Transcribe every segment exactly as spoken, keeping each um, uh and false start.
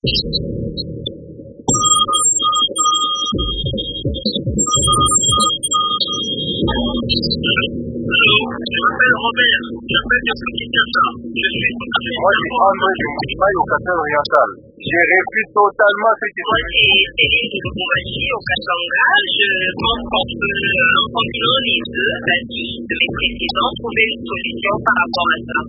m'appelle Robert, j'appelle depuis Kinshasa. Je suis Moi, je suis André du Moustimaï au Kassai oriental. J'ai réussi totalement ce qui Moi, c'est Félix de Bourgogne au Katanga. Je pense qu'on peut, en combinant les deux avis de mes précédents, trouver une solution par rapport à ça.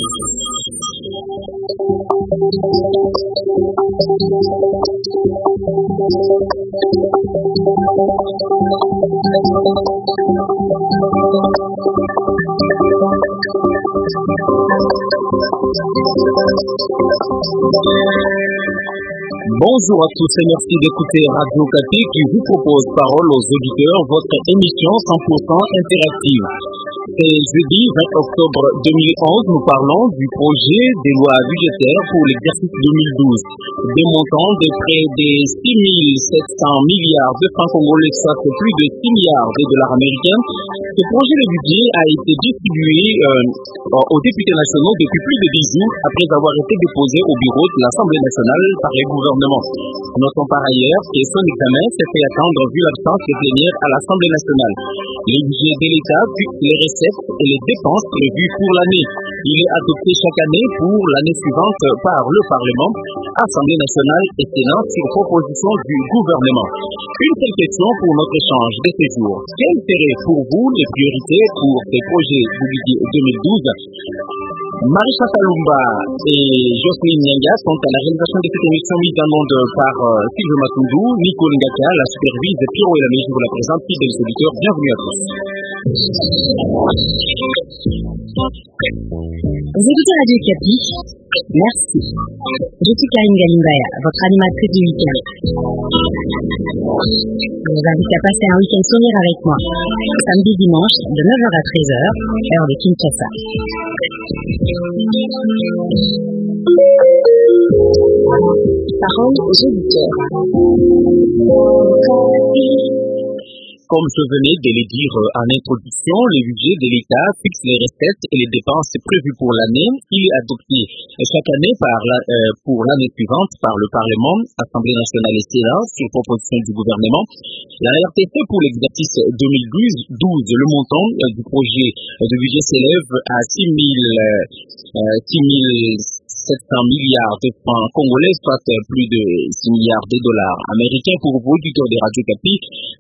Bonjour à tous et merci d'écouter Radio Okapi qui vous propose Parole aux auditeurs, votre émission cent pour cent interactive. C'est jeudi vingt octobre deux mille onze, nous parlons du projet des lois budgétaires pour l'exercice deux mille douze. Des montants de près de six mille sept cents milliards de francs congolais, soit plus de six milliards de dollars américains. Ce projet de budget a été distribué euh, aux députés nationaux depuis plus de dix jours après avoir été déposé au bureau de l'Assemblée nationale par les gouvernements. Notons par ailleurs que son examen s'est fait attendre vu l'absence de plénière à l'Assemblée nationale. Les budgets de l'État fixent les recettes et les dépenses prévues pour l'année. Il est adopté chaque année pour l'année suivante par le Parlement, Assemblée nationale et Sénat sur proposition du gouvernement. Une seule question pour notre échange de ce jour. Quelles seraient pour vous les priorités pour ces projets du budget deux mille douze? Marisha Kalumba et Jocelyne Nyanga sont à la réalisation de cette émission mise en onde par euh, Sylvain Matundou, Nico Ngaka, la supervise, Pierrot et la Mégie vous la présente, fidèles auditeurs, bienvenue à tous. Vous écoutez Radio Okapi, merci. Je suis Karine Galimbaya, votre animatrice du week-end. Je vous invite à passer un week-end sourire avec moi, samedi dimanche de neuf heures à treize heures, heure de Kinshasa. Parole aux auditeurs. Comme je venais de le dire en introduction, le budget de l'État fixe les recettes et les dépenses prévues pour l'année. Il est adopté chaque année par la, euh, pour l'année suivante par le Parlement, Assemblée nationale et Sénat sur proposition du gouvernement. La R T C pour l'exercice deux mille douze, le montant euh, du projet de budget s'élève à six mille sept cents milliards de francs congolais, soit plus de six milliards de dollars américains. Pour vous, auditeurs de Radio Okapi,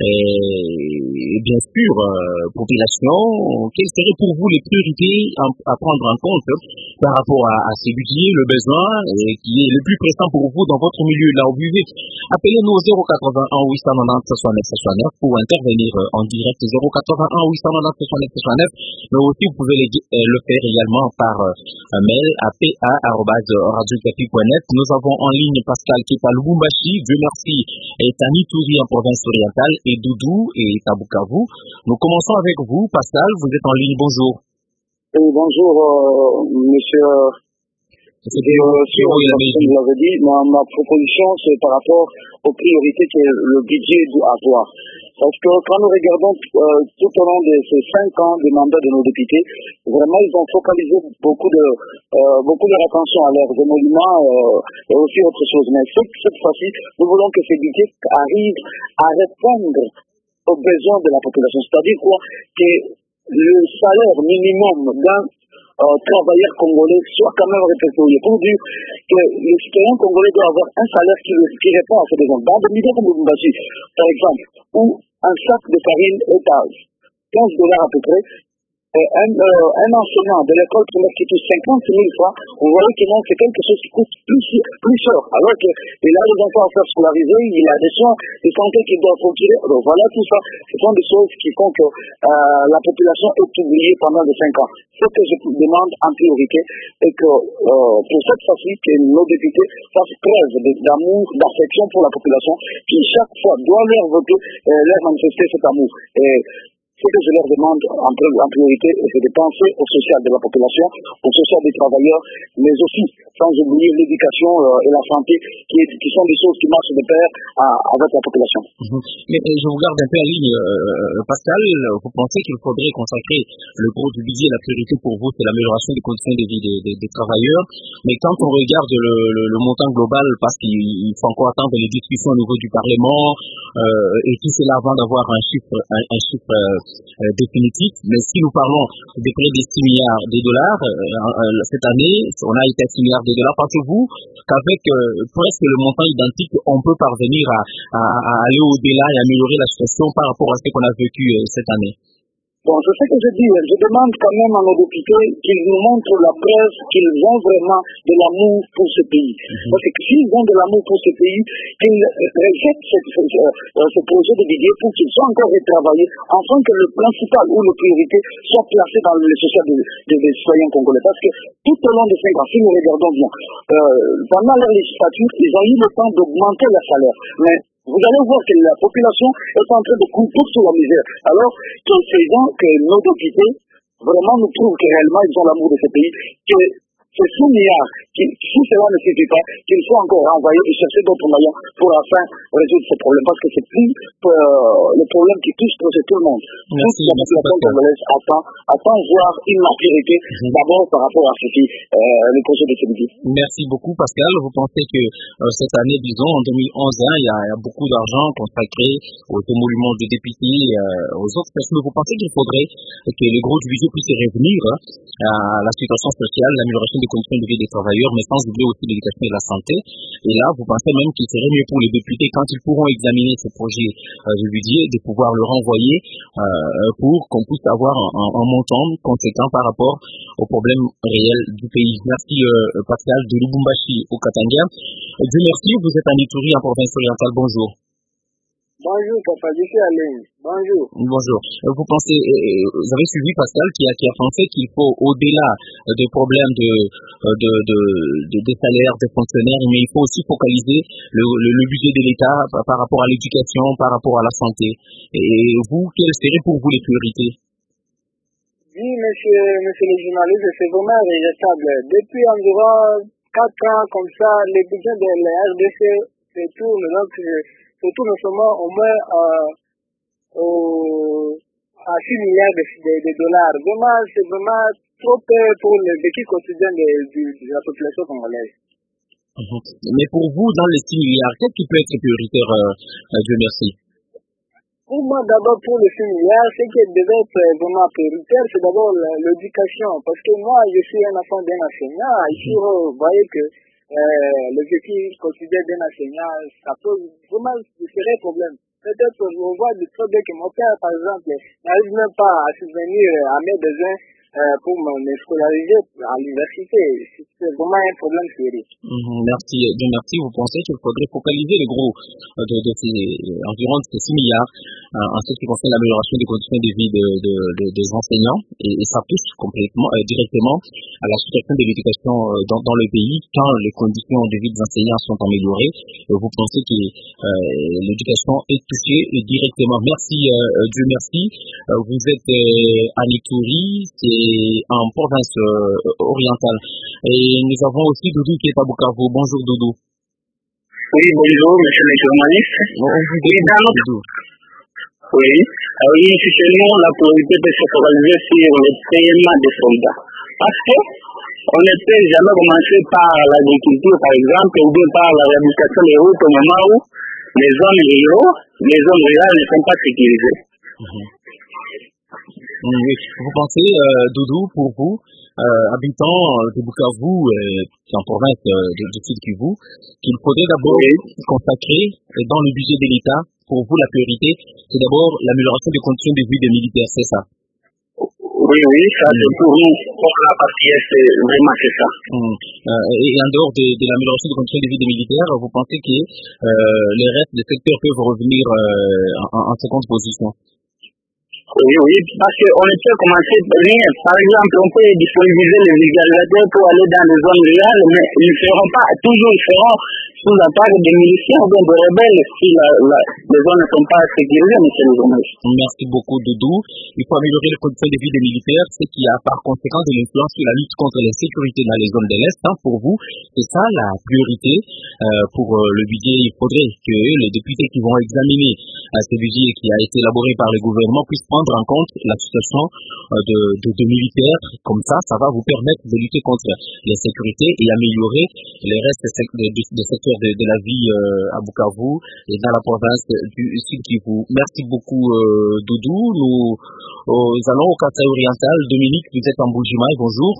et bien sûr, euh, population, quelles seraient pour vous les priorités à, à prendre en compte par rapport à, à ces budgets, le besoin et qui est le plus pressant pour vous dans votre milieu là où vous vivez? Appelez-nous au zéro quatre-vingt-un huit cent quatre-vingt-dix soixante-neuf soixante-neuf pour intervenir en direct zéro quatre-vingt-un huit cent quatre-vingt-dix soixante-neuf soixante-neuf, mais aussi vous pouvez le, le faire également par euh, un mail à p a arobase radio okapi point net. Nous avons en ligne Pascal qui est à Lubumbashi, Dieu merci, est à Nitouri en province orientale et Doudou est à Bukavu. Nous commençons avec vous, Pascal, vous êtes en ligne, bonjour. Oui, bonjour, euh, monsieur. C'est Et, euh, si on, comme vous l'avez dit, ma, ma proposition, c'est par rapport aux priorités que le budget doit avoir. Parce que quand nous regardons euh, tout au long de ces cinq ans de mandat de nos députés, vraiment, ils ont focalisé beaucoup de euh, beaucoup de attention à leurs émoluments euh, et aussi autre chose. Mais cette, cette fois-ci, nous voulons que ces budgets arrivent à répondre aux besoins de la population. C'est-à-dire quoi? Que le salaire minimum d'un Euh, travailleur congolais soit quand même répertorié pour dire que le citoyen congolais doit avoir un salaire qui, qui répond à ses besoins. Dans des milieux comme Lubumbashi, par exemple, où un sac de farine est à quinze dollars à peu près, et un, euh, un enseignant de l'école primaire qui touche cinquante mille francs, vous voyez que non, c'est quelque chose qui coûte plus, plus cher. Alors qu'il a des enfants à faire scolariser, il a des soins de santé qui doivent procurer. Donc voilà, tout ça, ce sont des choses qui font que euh, la population est oubliée pendant les cinq ans. Ce que je demande en priorité est que euh, pour cette fois-ci, que nos députés fassent preuve d'amour, d'affection pour la population, qui chaque fois doit leur voter, euh, leur manifester cet amour. Et ce que je leur demande en, en priorité, c'est de penser au social de la population, au social des travailleurs, mais aussi, sans oublier l'éducation euh, et la santé, qui, qui sont des choses qui marchent de pair à, avec la population. Mmh. Mais je vous garde un peu en ligne, euh, Pascal. Vous pensez qu'il faudrait consacrer le gros du budget, la priorité pour vous, c'est l'amélioration des conditions de vie des, des, des travailleurs. Mais quand on regarde le, le, le montant global, parce qu'il faut encore attendre les discussions au niveau du Parlement, euh, et tout cela avant d'avoir un chiffre, un, un chiffre euh, définitif. Mais si nous parlons de près de six milliards de dollars, euh, cette année, on a été à six milliards de dollars. Pensez-vous qu'avec euh, presque le montant identique, on peut parvenir à, à, à aller au-delà et améliorer la situation par rapport à ce qu'on a vécu euh, cette année? Bon, c'est ce que je dis. Je demande quand même à nos députés qu'ils nous montrent la preuve qu'ils ont vraiment de l'amour pour ce pays. Mm-hmm. Parce que s'ils ont de l'amour pour ce pays, qu'ils rejettent ce, ce, ce, ce projet de budget pour qu'il soit encore retravaillé, afin que le principal ou la priorité soit placé dans le social des de, de citoyens congolais. Parce que tout au long de cinq ans, si nous regardons bien, euh, pendant leur législature, ils ont eu le temps d'augmenter leur salaire. Mais vous allez voir que la population est en train de couper sous la misère. Alors, faisons que nos députés vraiment nous prouvent que réellement ils ont l'amour de ce pays, que ces six milliards, qui, si cela ne suffit pas, qu'il faut encore renvoyer et chercher d'autres moyens pour enfin résoudre ce problème. Parce que c'est plus euh, le problème qui touche tout le monde. Merci, Toute la population congolaise attend, attend voir une maturité mmh. d'abord par rapport à ce qui euh, le projet de ce budget. Merci beaucoup, Pascal. Vous pensez que euh, cette année, disons, en deux mille onze, hein, il, y a, il y a beaucoup d'argent consacré aux émoluments de députés, euh, aux autres personnes. Vous pensez qu'il faudrait que le gros du budget puisse revenir hein, à la situation sociale, l'amélioration des conditions de vie des travailleurs, mais sans oublier aussi l'éducation et la santé. Et là, vous pensez même qu'il serait mieux pour les députés, quand ils pourront examiner ce projet euh, de budget, de pouvoir le renvoyer euh, pour qu'on puisse avoir un, un, un montant conséquent par rapport aux problèmes réels du pays. Merci euh, Pascal de Lubumbashi au Katanga. Dieu merci, vous êtes en Ituri, en province orientale. Bonjour. Bonjour, papa, je suis Alain. Bonjour. Bonjour. Vous pensez, vous avez suivi Pascal qui a, qui a pensé qu'il faut, au-delà des problèmes de, de, de, de, des salaires des fonctionnaires, mais il faut aussi focaliser le, le, le budget de l'État par, par rapport à l'éducation, par rapport à la santé. Et vous, quelles seraient pour vous les priorités? Oui, monsieur, monsieur le journaliste, c'est vraiment regrettable. Depuis environ quatre ans comme ça, les budgets de la R D C se tournent, donc se tournent seulement au moins euh, au, à six milliards de, de, de dollars. Vraiment, c'est vraiment trop peu pour le vécu quotidien de, de, de la population congolaise. Mmh. Mais pour vous, dans les six milliards, qu'est-ce qui peut être prioritaire, euh, Dieu merci? Pour moi, d'abord, pour les six milliards, ce qui devait être vraiment prioritaire, c'est d'abord l'éducation. Parce que moi, je suis un enfant d'un enseignant. Ici, vous voyez que euh, le vécu quotidien d'un enseignant, ça pose vraiment de sérieux problèmes. Peut-être on voit du très bien que mon père, par exemple, n'arrive même pas à subvenir à mes besoins euh, pour me scolariser à l'université. C'est vraiment un problème sérieux. Mmh, merci, bien merci. Vous pensez qu'il faudrait focaliser le gros de, de ces environ de ces six milliards euh, en ce qui concerne l'amélioration des conditions de vie de, de, de, des enseignants et, et ça touche complètement, euh, directement à la situation de l'éducation euh, dans, dans le pays quand les conditions de vie des enseignants sont améliorées. Euh, vous pensez que euh, l'éducation est touchée directement. Merci, euh, Dieu merci. Euh, vous êtes euh, à Ituri, c'est en province euh, orientale. Et nous avons aussi Doudou qui est à Bukavu. Bonjour Doudou. Oui, bonjour monsieur le journaliste. Bon, oui, dans notre... oui. Euh, oui, chez nous, la priorité peut se focaliser sur le paiement des soldats. Parce que on ne peut jamais commencer par l'agriculture, par exemple, ou bien par la réhabilitation des routes au moment où les zones ruraux, les zones rurales ne sont pas sécurisées. Mmh. Oui. Vous pensez, euh, Doudou, pour vous, euh, habitant de Bukavu, euh, en province euh, de, de Sud Kivu, qu'il faudrait d'abord oui. consacrer dans le budget de l'État, pour vous, la priorité, c'est d'abord l'amélioration des conditions de vie des militaires, c'est ça? Oui, oui, ça c'est pour nous, pour la partie est, vraiment c'est ça. Mmh. Euh, et en dehors de, de l'amélioration des conditions de vie des militaires, vous pensez que euh, les restes des secteurs peuvent revenir euh, en, en seconde position? Oui, oui, parce qu'on ne peut commencer rien. Par exemple, on peut disponibiliser les vulgarisateurs pour aller dans les zones rurales, mais ils ne feront pas, toujours ils feront sous la part des miliciens ou bien des rebelles si la, la, les zones ne sont pas sécurisées, monsieur le journaliste. Merci beaucoup, Doudou. Il faut améliorer les conditions de vie des militaires, ce qui a par conséquent de l'influence sur la lutte contre l'insécurité dans les zones de l'Est. Hein, pour vous, c'est ça la priorité euh, pour euh, le budget. Il faudrait que les députés qui vont examiner euh, ce budget qui a été élaboré par le gouvernement puissent prendre en compte la situation euh, de, de, de militaires. Comme ça, ça va vous permettre de lutter contre l'insécurité et améliorer les restes de, de, de secteurs de, de la vie euh, à Bukavu et dans la province du Sud Kivu. Merci beaucoup, euh, Doudou. Nous euh, allons au Kasaï oriental. Dominique, vous êtes en Bujimaï. Bonjour.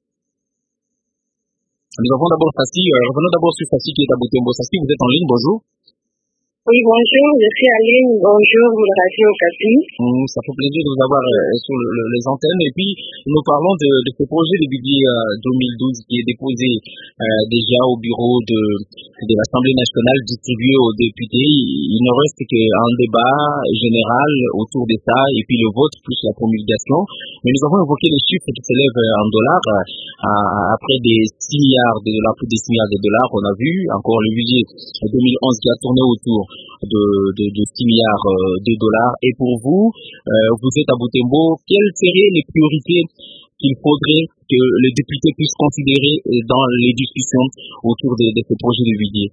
Nous avons d'abord Fassi. Euh, revenons d'abord sur Fassi qui est à Butembo. Fassi, vous êtes en ligne. Bonjour. Oui, bonjour, je suis Aline, bonjour, Radio Okapi. Mmh, ça fait plaisir de vous avoir euh, sur le, le, les antennes. Et puis, nous parlons de, de ce projet de budget euh, deux mille douze qui est déposé euh, déjà au bureau de, de l'Assemblée nationale, distribué aux députés. Il ne reste qu'un débat général autour de ça, et puis le vote plus la promulgation. Mais nous avons évoqué les chiffres qui s'élèvent en dollars. Euh, après des six milliards de dollars, plus de six milliards de dollars, on a vu encore le budget deux mille onze qui a tourné autour de, de, de six milliards de dollars. Et pour vous, euh, vous êtes à Butembo, quelles seraient les priorités qu'il faudrait que les députés puissent considérer dans les discussions autour de, de ce projet de budget?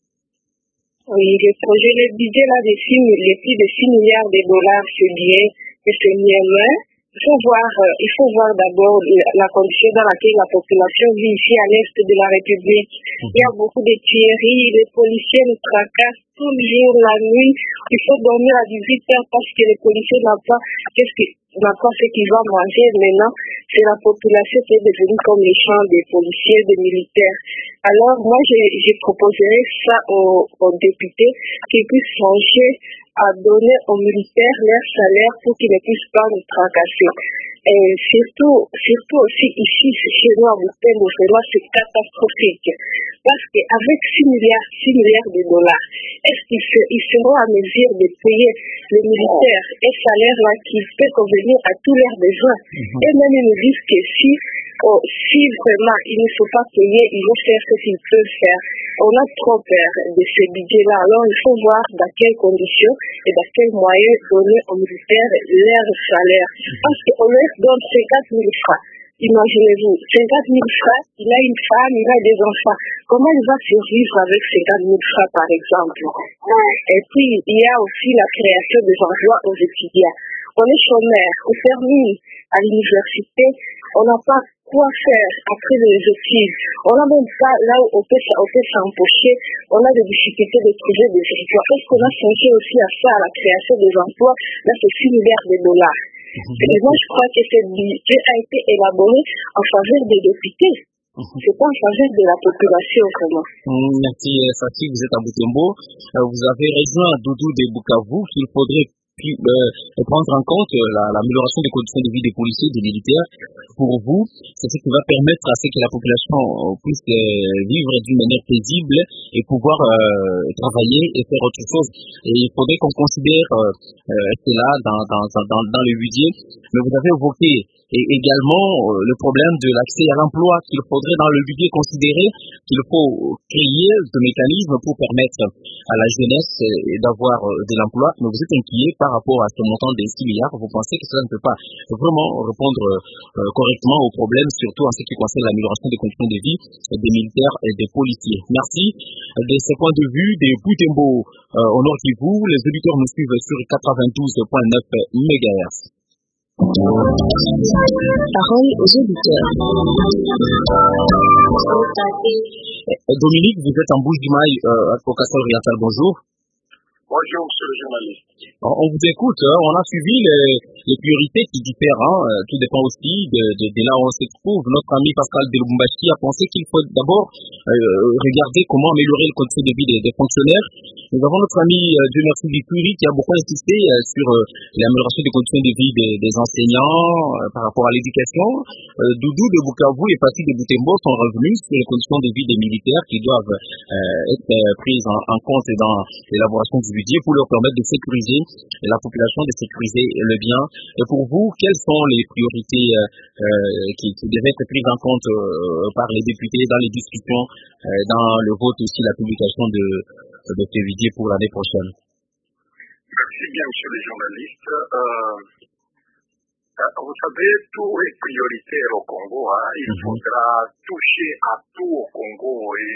Oui, le projet de budget là de six, les plus de six milliards de dollars, c'est bien, mais c'est mieux. Il faut voir, euh, il faut voir d'abord la, la condition dans laquelle la population vit ici à l'est de la République. Il y a beaucoup de tueries, les policiers nous tracassent tout le jour, la nuit. Il faut dormir à dix-huit heures parce que les policiers n'ont pas, qu'est-ce que, n'ont pas ce qu'ils vont manger. Maintenant, c'est la population qui est devenue comme les champs des policiers, des militaires. Alors, moi, j'ai, j'ai proposé ça aux, aux députés qu'ils puissent changer à donner aux militaires leur salaire pour qu'ils ne puissent pas nous tracasser. Et surtout, surtout aussi ici, chez nous à Butembo, c'est catastrophique. Parce qu'avec six milliards, six milliards de dollars, est-ce qu'ils ils seront à mesure de payer les militaires un salaire là qui peut convenir à tous leurs besoins? Mm-hmm. Et même ils nous disent que si, oh, si vraiment il ne faut pas payer, ils vont faire ce qu'ils peuvent faire. On a trop peur de ce budget-là. Alors il faut voir dans quelles conditions et dans quels moyens donner aux militaires leur salaire. Parce qu'on leur donne cinquante mille francs. Imaginez-vous, cinquante mille francs, il a une femme, il a des enfants. Comment il va survivre avec cinquante mille francs, par exemple? Et puis, il y a aussi la création des emplois aux étudiants. On est chômeurs, on termine à l'université, on n'a pas quoi faire après les études. On n'a même pas là où on peut, on peut s'empocher, on a des difficultés de trouver des emplois. Est-ce qu'on a songé aussi à ça, à la création des emplois? Là, c'est six milliards de dollars. Mm-hmm. Et moi, je crois que ce budget a été élaboré en faveur des députés. Mm-hmm. C'est pas en faveur de la population, vraiment. Mm, merci, Fatih, vous êtes à Butembo. Euh, vous avez raison, Doudou de Bukavu, qu'il faudrait puis, euh, prendre en compte euh, la, l'amélioration des conditions de vie des policiers et des militaires. Pour vous, c'est ce qui va permettre à ce que la population euh, puisse euh, vivre d'une manière paisible et pouvoir euh, travailler et faire autre chose. Et il faudrait qu'on considère euh, euh, cela dans, dans, dans, dans le budget. Mais vous avez évoqué et également euh, le problème de l'accès à l'emploi, qu'il faudrait dans le budget considérer qu'il faut créer ce mécanisme pour permettre à la jeunesse euh, d'avoir euh, de l'emploi. Mais vous êtes inquiet par rapport à ce montant des six milliards, vous pensez que cela ne peut pas vraiment répondre euh, correctement aux problèmes, surtout en ce qui concerne l'amélioration des conditions de vie des militaires et des policiers. Merci de ce point de vue des Butembo euh, au Nord Kivu. Les auditeurs nous suivent sur quatre-vingt-douze virgule neuf mégahertz. Parole aux auditeurs. Dominique, vous êtes en Bujimaï euh, à Kasaï oriental. Bonjour. Bonjour, monsieur le journaliste. On vous écoute, hein, on a suivi les, les priorités qui diffèrent, hein, tout dépend aussi de, de, de là où on se trouve. Notre ami Pascal de Lubumbashi a pensé qu'il faut d'abord euh, regarder comment améliorer le condition de vie des, des fonctionnaires. Nous avons notre ami euh, Dieu merci Bituri qui a beaucoup insisté euh, sur euh, l'amélioration des conditions de vie des, des enseignants euh, par rapport à l'éducation. Euh, Doudou de Bukavu et Pati de Butembo sont revenus sur les conditions de vie des militaires qui doivent euh, être euh, prises en, en compte dans l'élaboration du budget budget pour leur permettre de sécuriser la population, de sécuriser le bien. Et pour vous, quelles sont les priorités euh, euh, qui, qui devaient être prises en compte euh, par les députés dans les discussions, euh, dans le vote aussi, la publication de, de ce budget pour l'année prochaine? Merci bien, monsieur le journaliste. Euh, vous savez, tout est prioritaire au Congo. Hein. Il mm-hmm. faudra toucher à tout au Congo. Et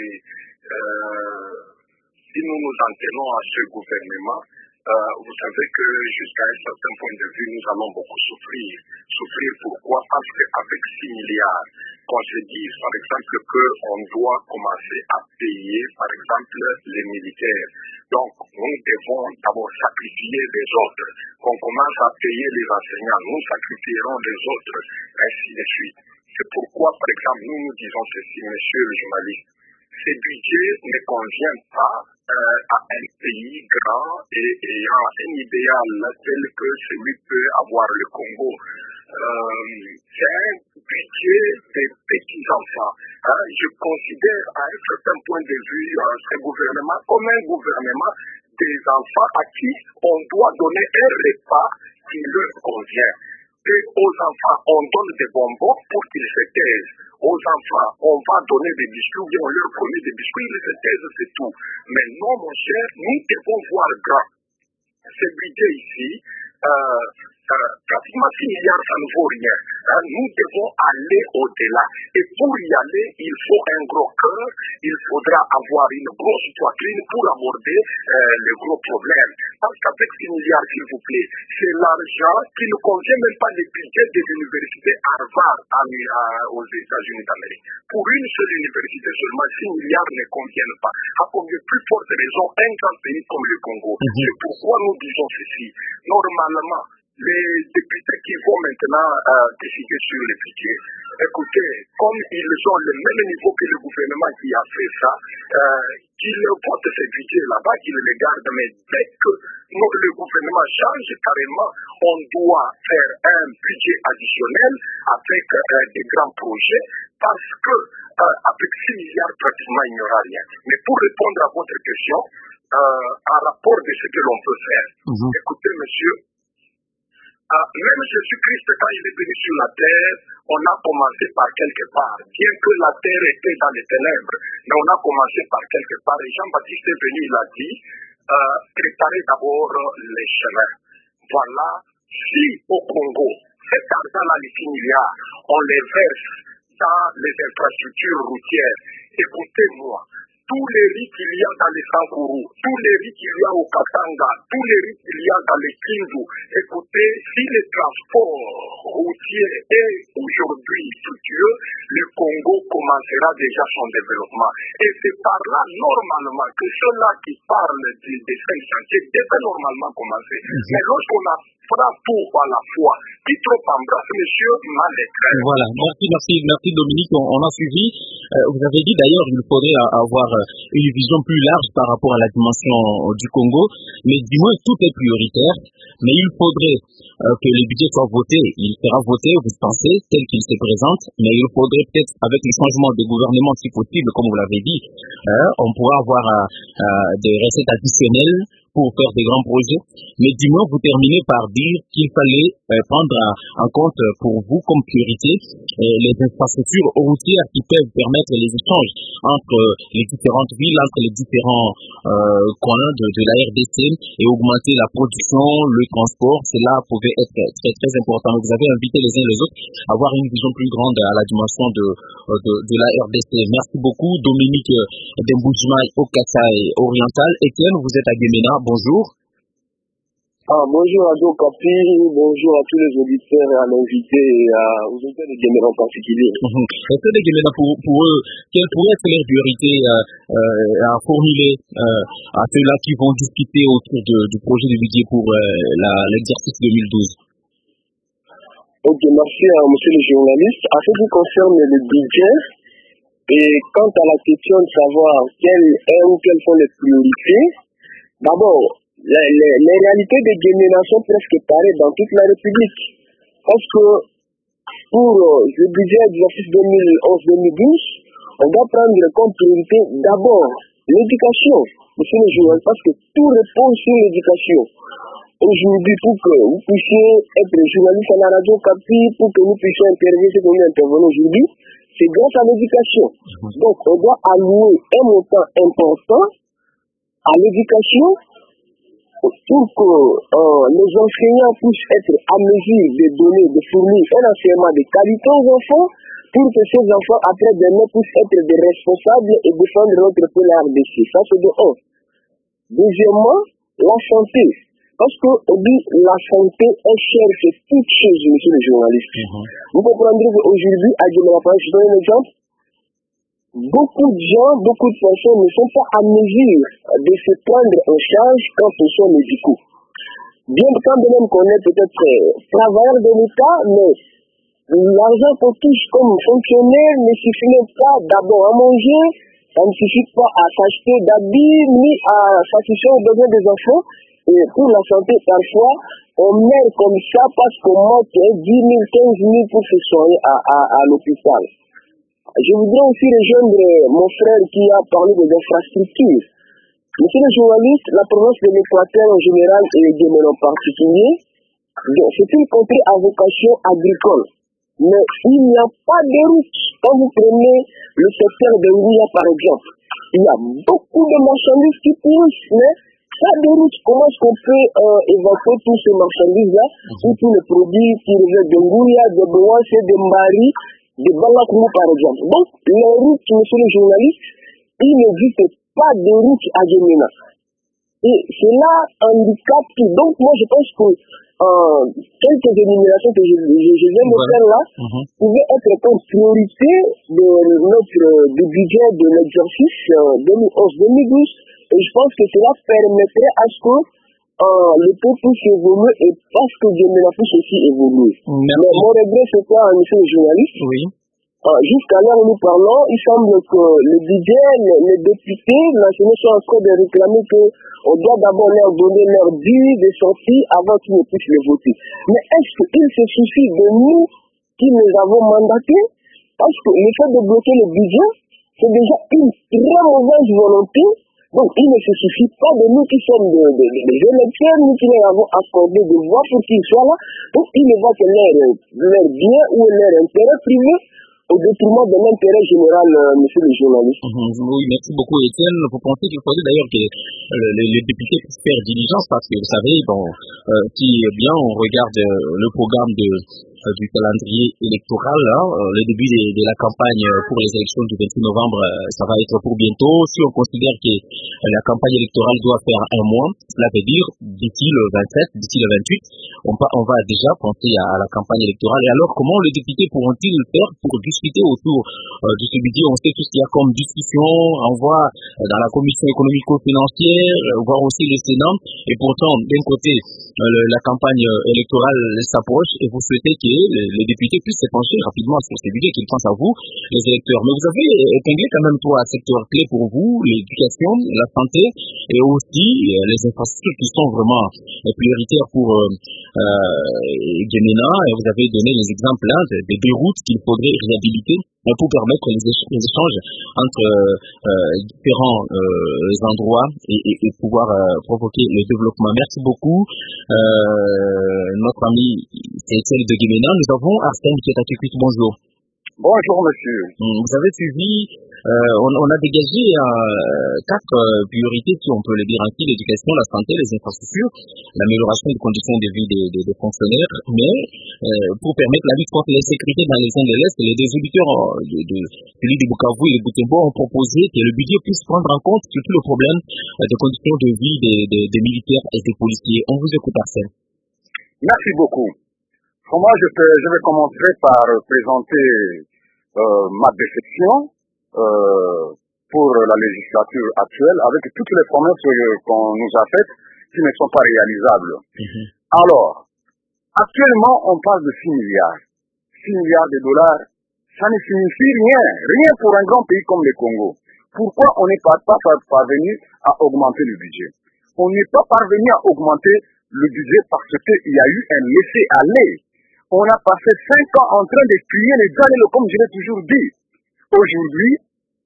euh, si nous nous en tenons à ce gouvernement, euh, vous savez que jusqu'à un certain point de vue, nous allons beaucoup souffrir. Souffrir pourquoi? Parce qu'avec six milliards, quand je dis par exemple qu'on doit commencer à payer par exemple les militaires, donc nous devons d'abord sacrifier les autres. Qu'on commence à payer les enseignants, nous sacrifierons les autres, ainsi de suite. C'est pourquoi par exemple nous nous disons ceci, monsieur le journaliste, ces budgets ne conviennent pas euh, à un pays grand et ayant un idéal tel que celui peut avoir le Congo. Euh, c'est un budget des petits-enfants. Hein. Je considère à un certain point de vue euh, ce gouvernement comme un gouvernement des enfants à qui on doit donner un repas qui leur convient. Et aux enfants, on donne des bonbons pour qu'ils se taisent. Aux enfants, on va donner des biscuits, on leur promet des biscuits, ils se taisent, c'est tout. Mais non, mon cher, nous devons voir grand. Ce budget ici, euh, euh, pratiquement six milliards, ça ne vaut rien. Euh, nous devons aller au-delà. Et pour y aller, il faut un gros cœur, il faudra avoir une grosse poitrine pour aborder euh, les gros problèmes. Parce qu'avec six milliards, s'il vous plaît, c'est l'argent qui ne convient même pas des budgets des universités Harvard à, à, aux États-Unis d'Amérique. Pour une seule université seulement, six milliards ne conviennent pas. À combien plus forte raison, un grand pays comme le Congo. Mm-hmm. C'est pourquoi nous disons ceci. Normalement, les députés qui vont maintenant euh, décider sur les budgets, écoutez, comme ils ont le même niveau que le gouvernement qui a fait ça, euh, qu'ils votent ces budgets là-bas, qu'ils les gardent, mais dès que nous, le gouvernement change carrément, on doit faire un budget additionnel avec euh, des grands projets, parce que euh, avec six milliards, pratiquement, il n'y aura rien. Mais pour répondre à votre question, euh, en rapport de ce que l'on peut faire, mmh. écoutez, monsieur, Ah, même Jésus-Christ, quand il est venu sur la terre, on a commencé par quelque part. Bien que la terre était dans les ténèbres, mais on a commencé par quelque part. Et Jean-Baptiste est venu, il a dit, euh, préparez d'abord les chemins. Voilà, si au Congo, cet argent-là, les six milliards, on les verse dans les infrastructures routières, écoutez-moi, tous les riz qu'il y a dans les Sankourou, tous les riz qu'il y a au Katanga, tous les riz qu'il y a dans les Kindu, écoutez, si le transport routier est aujourd'hui fructueux, le Congo commencera déjà son développement. Et c'est par là, normalement, que ceux-là qui parlent des de cinq chantiers devaient normalement commencer. Mm-hmm. Mais lorsqu'on a fera tout à la fois, qui trop embrasse, monsieur Malek. Voilà, merci, merci, merci Dominique, on, on a suivi. Euh, vous avez dit d'ailleurs qu'il faudrait avoir une vision plus large par rapport à la dimension du Congo, mais du moins tout est prioritaire, mais il faudrait euh, que le budget soit voté, il sera voté, vous pensez, tel qu'il se présente, mais il faudrait peut-être, avec le changement de gouvernement si possible, comme vous l'avez dit, euh, on pourra avoir euh, euh, des recettes additionnelles pour faire des grands projets, mais du moins vous terminez par dire qu'il fallait euh, prendre en compte pour vous comme priorité euh, les infrastructures routières qui peuvent permettre les échanges entre les différentes villes, entre les différents euh, coins de, de la R D C et augmenter la production, le transport. Cela pouvait être très très important. Vous avez invité les uns les autres à avoir une vision plus grande à la dimension de, de, de la R D C. Merci beaucoup Dominique Demboujmaï au Kasaï oriental. Etienne, vous êtes à Guémena. Bonjour. Ah, bonjour à Joe Capi, bonjour à tous les auditeurs et à l'invité et à, aux auditeurs de Guémena en particulier. Mmh. Est-ce que les Guémena, pour, pour eux, quelle pourrait être leur priorité euh, euh, à formuler euh, à ceux-là qui vont discuter autour de, du projet de budget pour euh, la, l'exercice deux mille douze? Ok, merci à monsieur le journaliste. À ce qui concerne le budget, et quant à la question de savoir quelles est ou quelles sont les priorités, d'abord, les, les, les réalités de Guémena sont presque pareilles dans toute la République. Parce que pour euh, le budget de l'exercice deux mille onze deux mille douze, on doit prendre comme priorité d'abord l'éducation, monsieur le journaliste, parce que tout repose sur l'éducation. Aujourd'hui, pour que vous puissiez être journaliste à la radio Capi, pour que nous puissions intervenir ce que nous intervenons aujourd'hui, c'est grâce à l'éducation. Donc, on doit allouer un montant important à l'éducation pour que euh, les enseignants puissent être à mesure de donner, de fournir un enseignement de qualité aux enfants, pour que ces enfants, après demain, puissent être des responsables et défendre notre pays R D C. Ça, c'est de un. Deuxièmement, la santé. Parce qu'on dit la santé est chère, c'est toute chose, monsieur le journaliste. Mm-hmm. Vous comprendrez qu'aujourd'hui, à Djemena, je donne un exemple, beaucoup de gens, beaucoup de personnes ne sont pas à mesure de se prendre en charge quand ils sont médicaux. Bien quand de même qu'on est peut-être travailleur de l'État, mais l'argent qu'on touche comme fonctionnaire ne suffit pas d'abord à manger, ça ne suffit pas à s'acheter d'habits, ni à satisfaire aux besoins des enfants. Et pour la santé, parfois, on meurt comme ça parce qu'on manque dix mille, quinze mille pour se soigner à, à, à l'hôpital. Je voudrais aussi rejoindre mon frère qui a parlé des infrastructures. Monsieur le journaliste, la province de l'Équateur en général et de Djemena en particulier, c'est une contrée à vocation agricole. Mais il n'y a pas de route. Quand vous prenez le secteur de Ngouya par exemple, il y a beaucoup de marchandises qui poussent, mais pas de route. Comment est-ce qu'on peut euh, évacuer tous ces marchandises-là, ou tous les produits qui reviennent de Ngouya, de Bouassé, de Mbari, de Balakoumou par exemple. Donc, les routes, monsieur le journaliste, il n'existe pas de route à Djemena. Et cela handicape tout. Donc, moi, je pense que euh, quelques énumérations que je, je, je viens de faire là mm-hmm. pouvaient être comme priorité de notre du budget de l'exercice euh, deux mille onze deux mille douze. Et je pense que cela permettrait à ce que euh, le peuple puisse évoluer et parce que Djemena puisse aussi évoluer. Mais mon regret, c'est quoi, monsieur le journaliste? Oui. Euh, jusqu'à l'heure où nous parlons, il semble que le budget, les, les députés, l'Assemblée sont en train de réclamer qu'on doit d'abord leur donner leur dû de sortie avant qu'ils ne puissent le voter. Mais est-ce qu'ils se soucient de nous qui les avons mandatés? Parce que le fait de bloquer le budget, c'est déjà une très mauvaise volonté. Donc, il ne se suffit pas de nous qui sommes des de, de, de électeurs, nous qui leur avons accordé des voix pour qu'ils soient là. Donc, il ne va que leur, leur bien ou leur intérêt privé au détriment de l'intérêt général, euh, monsieur le journaliste. Mmh, oui, merci beaucoup, Étienne. Vous pensez qu'il faudrait d'ailleurs que euh, les, les députés puissent faire diligence parce que, vous savez, bon, euh, si bien on regarde euh, le programme de du calendrier électoral, hein, le début de, de la campagne pour les élections du vingt-six novembre, ça va être pour bientôt. Si on considère que la campagne électorale doit faire un mois, cela veut dire d'ici le vingt-sept, d'ici le vingt-huit, on, on va déjà penser à, à la campagne électorale. Et alors, comment les députés pourront-ils faire pour discuter autour euh, de ce budget? On sait tout ce qu'il y a comme discussion, on voit euh, dans la commission économico-financière, euh, voire aussi le Sénat. Et pourtant, d'un côté, euh, le, la campagne électorale s'approche et vous souhaitez que les, les députés puissent se pencher rapidement sur ces budgets, qu'ils pensent à vous, les électeurs. Mais vous avez épinglé quand même trois secteurs clés pour vous, l'éducation, la santé et aussi euh, les infrastructures qui sont vraiment euh, prioritaires pour euh, euh, Djemena. Et vous avez donné les exemples là, des, des routes qu'il faudrait réhabiliter pour permettre les, éch- les échanges entre euh, différents euh, endroits et, et, et pouvoir euh, provoquer le développement. Merci beaucoup. Euh, notre ami Étienne de Djemena. Nous avons Arsène qui est à Tukuit. Bonjour. Bonjour, monsieur. Vous avez suivi, euh, on, on a dégagé euh, quatre euh, priorités, si on peut le dire ainsi: l'éducation, la santé, les infrastructures, l'amélioration des conditions de vie des, des, des fonctionnaires, mais euh, pour permettre la lutte contre l'insécurité dans les zones de l'Est, les deux auditeurs, de, de, celui de Bukavu et de Butembo, ont proposé que le budget puisse prendre en compte surtout le problème euh, des conditions de vie des, des, des militaires et des policiers. On vous écoute, Arsène. Merci beaucoup. Moi, je, peux, je vais commencer par présenter euh, ma déception euh, pour la législature actuelle avec toutes les promesses qu'on nous a faites qui ne sont pas réalisables. Mm-hmm. Alors, actuellement, on parle de six milliards. six milliards de dollars, ça ne signifie rien. Rien pour un grand pays comme le Congo. Pourquoi on n'est pas, pas parvenu à augmenter le budget? On n'est pas parvenu à augmenter le budget parce qu'il y a eu un laisser-aller. On a passé cinq ans en train de tuer les gens, comme je l'ai toujours dit. Aujourd'hui,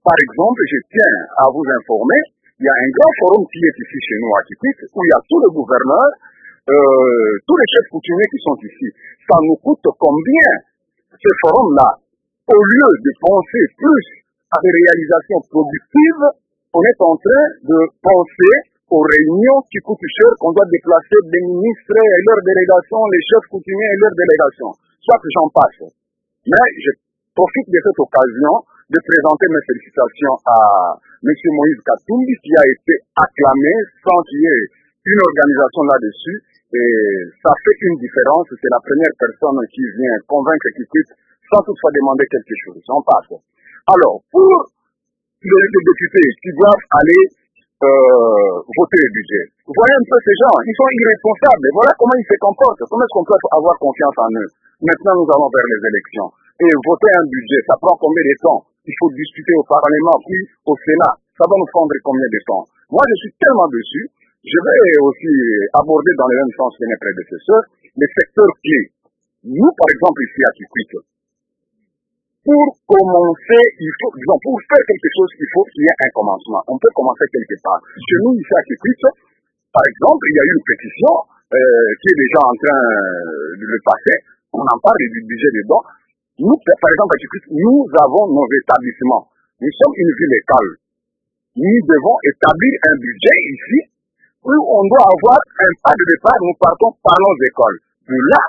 Par exemple, je tiens à vous informer, il y a un grand forum qui est ici chez nous à Kikwit, où il y a tous les gouverneurs, euh, tous les chefs coutumiers qui sont ici. Ça nous coûte combien, ce forum-là? Au lieu de penser plus à des réalisations productives, on est en train de penser aux réunions qui coûtent cher, qu'on doit déplacer des ministres et leurs délégations, les chefs coutumiers et leurs délégations. Soit que j'en passe. Mais je profite de cette occasion de présenter mes félicitations à M. Moïse Katumbi qui a été acclamé sans qu'il y ait une organisation là-dessus. Et ça fait une différence. C'est la première personne qui vient convaincre Kikwit sans toutefois demander quelque chose. J'en passe. Alors, pour les, les députés qui doivent aller euh, voter le budget, vous voyez un peu ces gens, ils sont irresponsables. Et voilà comment ils se comportent. Comment est-ce qu'on peut avoir confiance en eux? Maintenant, nous allons vers les élections. Et voter un budget, ça prend combien de temps? Il faut discuter au Parlement, puis au Sénat. Ça va nous prendre combien de temps? Moi, je suis tellement dessus. Je vais aussi aborder dans le même sens que mes prédécesseurs les secteurs clés. Nous, par exemple, ici à Kikwit, pour commencer, il faut, disons, pour faire quelque chose, il faut qu'il y ait un commencement. On peut commencer quelque part. Chez nous, ici à Kikwit, par exemple, il y a eu une pétition euh, qui est déjà en train de le passer. On en parle du budget dedans. Nous, par exemple, à Kikwit, nous avons nos établissements. Nous sommes une ville école. Nous devons établir un budget ici où on doit avoir un pas de départ. Nous partons par nos écoles. De là,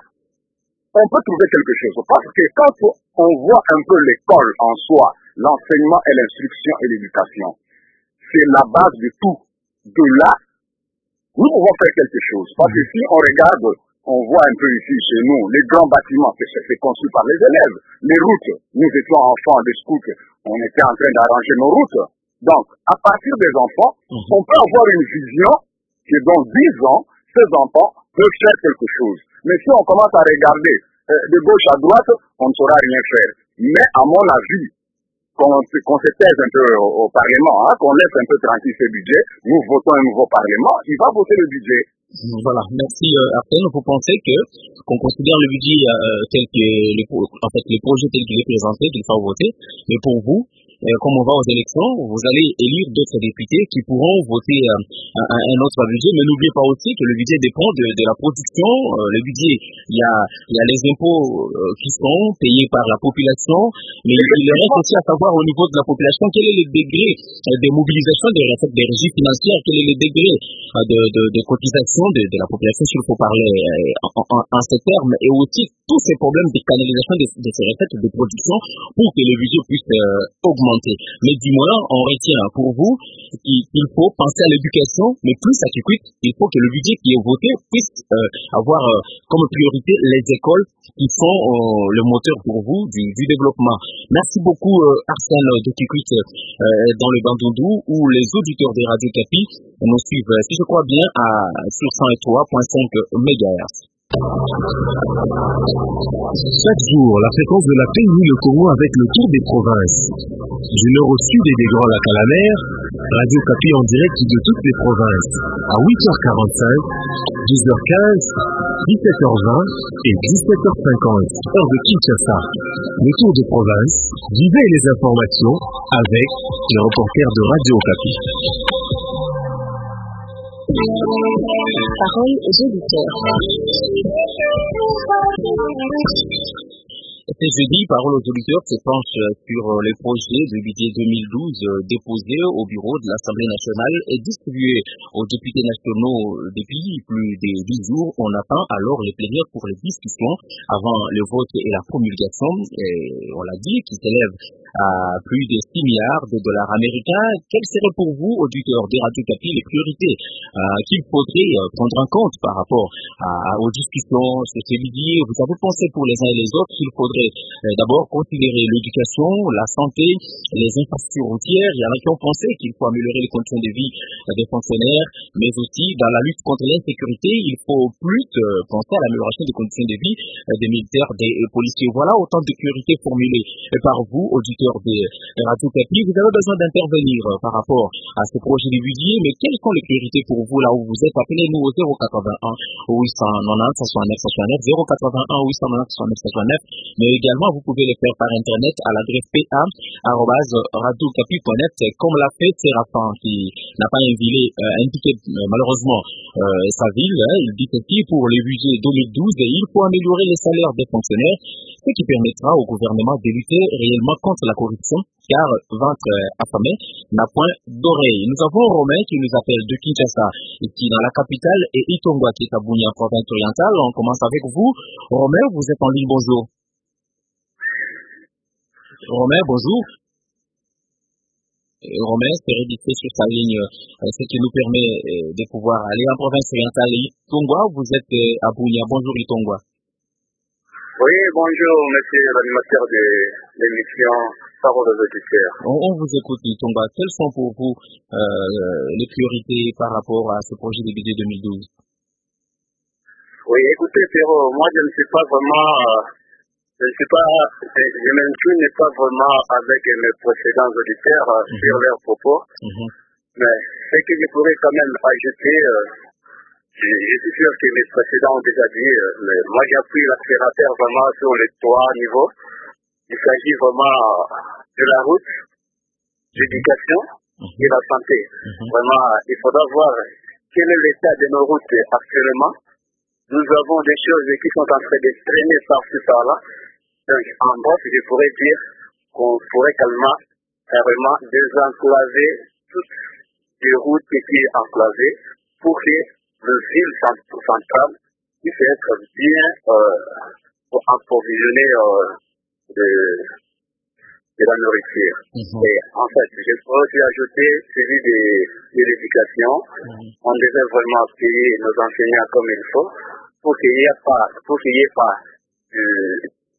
on peut trouver quelque chose. Parce que quand on voit un peu l'école en soi, l'enseignement et l'instruction et l'éducation, c'est la base de tout. De là, nous pouvons faire quelque chose. Parce que si on regarde, on voit un peu ici chez nous, les grands bâtiments que c'est construit par les élèves, les routes, nous étions enfants de scouts, on était en train d'arranger nos routes. Donc, à partir des enfants, on peut avoir une vision que dans dix ans, ces enfants peuvent faire quelque chose. Mais si on commence à regarder euh, de gauche à droite, on ne saura rien faire. Mais à mon avis, qu'on qu'on se taise un peu au, au Parlement, hein, qu'on laisse un peu tranquille ce budget, nous votons un nouveau Parlement, il va voter le budget. Voilà, merci euh, Arsène. Vous pensez que qu'on considère le budget euh, tel que les, en fait les projets tels qu'il est présenté, qu'il faut voter, mais pour vous, euh, comme on va aux élections, vous allez élire d'autres députés qui pourront voter euh, un, un autre budget. Mais n'oubliez pas aussi que le budget dépend de, de la production. Euh, le budget, il y a, il y a les impôts euh, qui sont payés par la population, mais il reste aussi à savoir au niveau de la population quel est le degré euh, de mobilisation des recettes des régies financières, quel est le degré euh, de, de, de cotisation de, de la population, s'il faut parler euh, en, en, en ces termes, et aussi tous ces problèmes de canalisation de, de ces recettes de production pour que le budget puisse euh, augmenter. Mais du moins, on retient pour vous qu'il faut penser à l'éducation, mais plus à Kikwit, il faut que le budget qui est voté puisse euh, avoir euh, comme priorité les écoles qui sont euh, le moteur pour vous du, du développement. Merci beaucoup euh, Arsène de Kikwit euh, dans le Bandundu, où les auditeurs des Radio Kapi nous suivent, si je crois bien, à, sur cent trois virgule cinq mégahertz. Chaque jour, la fréquence de la paix unit le Congo avec le tour des provinces. Du nord au sud et des Grands Lacs à la mer, Radio Kapi en direct de toutes les provinces. À huit heures quarante-cinq, douze heures quinze, dix-sept heures vingt et dix-sept heures cinquante, heure de Kinshasa. Le tour des provinces, vivez les informations avec les reporters de Radio Kapi. Parole aux auditeurs. Ce jeudi, Parole aux auditeurs se penche sur les projets du budget deux mille douze déposés au bureau de l'Assemblée nationale et distribués aux députés nationaux depuis plus de dix jours. On attend alors les plénières pour les discussions avant le vote et la promulgation. Et on l'a dit, qui s'élève à plus de six milliards de dollars américains. Quelles seraient pour vous, auditeurs des Radio Kapi, les priorités euh, qu'il faudrait euh, prendre en compte par rapport à, aux discussions sur ce budget? Vous avez pensé pour les uns et les autres qu'il faudrait euh, d'abord considérer l'éducation, la santé, les infrastructures routières. Il y en a qui ont pensé qu'il faut améliorer les conditions de vie euh, des fonctionnaires, mais aussi dans la lutte contre l'insécurité, il faut plus euh, penser à l'amélioration des conditions de vie euh, des militaires, des euh, policiers. Voilà autant de priorités formulées euh, par vous, auditeurs de Radio Kapi. Vous avez besoin d'intervenir par rapport à ce projet de budget, mais quelles sont les priorités pour vous là où vous êtes? Appelez-nous au zéro quatre-vingt-un huit cent quatre-vingt-neuf cent soixante-neuf cent soixante-neuf, zéro quatre-vingt-un huit cent quatre-vingt-neuf cent soixante-neuf cent soixante-neuf. mais également vous pouvez le faire par internet à l'adresse p a arobase radio okapi point net, comme l'a fait Séraphin, qui n'a pas indiqué, euh, indiqué euh, malheureusement euh, sa ville. Hein. Il dit aussi pour le budget deux mille douze, il faut améliorer les salaires des fonctionnaires, ce qui permettra au gouvernement de lutter réellement contre la corruption, car ventre affamé n'a point d'oreille. Nous avons Romain qui nous appelle de Kinshasa, ici dans la capitale, et Itongwa qui est à Bunia, province orientale. On commence avec vous. Romain, vous êtes en ligne, bonjour. Romain, bonjour. Romain, c'est réédité sur sa ligne, ce qui nous permet de pouvoir aller en province orientale. Itongwa, vous êtes à Bunia. Bonjour Itongwa. Oui, bonjour, monsieur l'animateur de l'émission Parole aux auditeurs. On, on vous écoute, Itongwa. Quelles sont pour vous euh, les priorités par rapport à ce projet de budget deux mille douze? Oui, écoutez, Pierrot, moi je ne suis pas vraiment, euh, je ne suis pas, je m'incline pas vraiment avec mes précédents auditeurs euh, mm-hmm. sur leurs propos, mm-hmm. mais ce que je pourrais quand même ajouter, euh, je, je suis sûr que mes précédents ont déjà dit, euh, mais moi j'appuie l'accélérateur vraiment sur les trois niveaux. Il s'agit vraiment de la route, l'éducation mm-hmm. et la santé. Mm-hmm. Vraiment, il faudra voir quel est l'état de nos routes actuellement. Nous avons des choses qui sont en train de traîner par-ci par-là. Donc, en bref, je pourrais dire qu'on pourrait calmement, carrément désenclaver toutes les routes qui sont enclavées pour que le ville central puisse être bien euh, approvisionné euh, de, de la nourriture. Mm-hmm. Et en fait, je pourrais aussi ajouter celui de, de l'éducation. Mm-hmm. On devait vraiment payer nos enseignants comme il faut, pour qu'il n'y ait pas, pour qu'il n'y ait pas euh,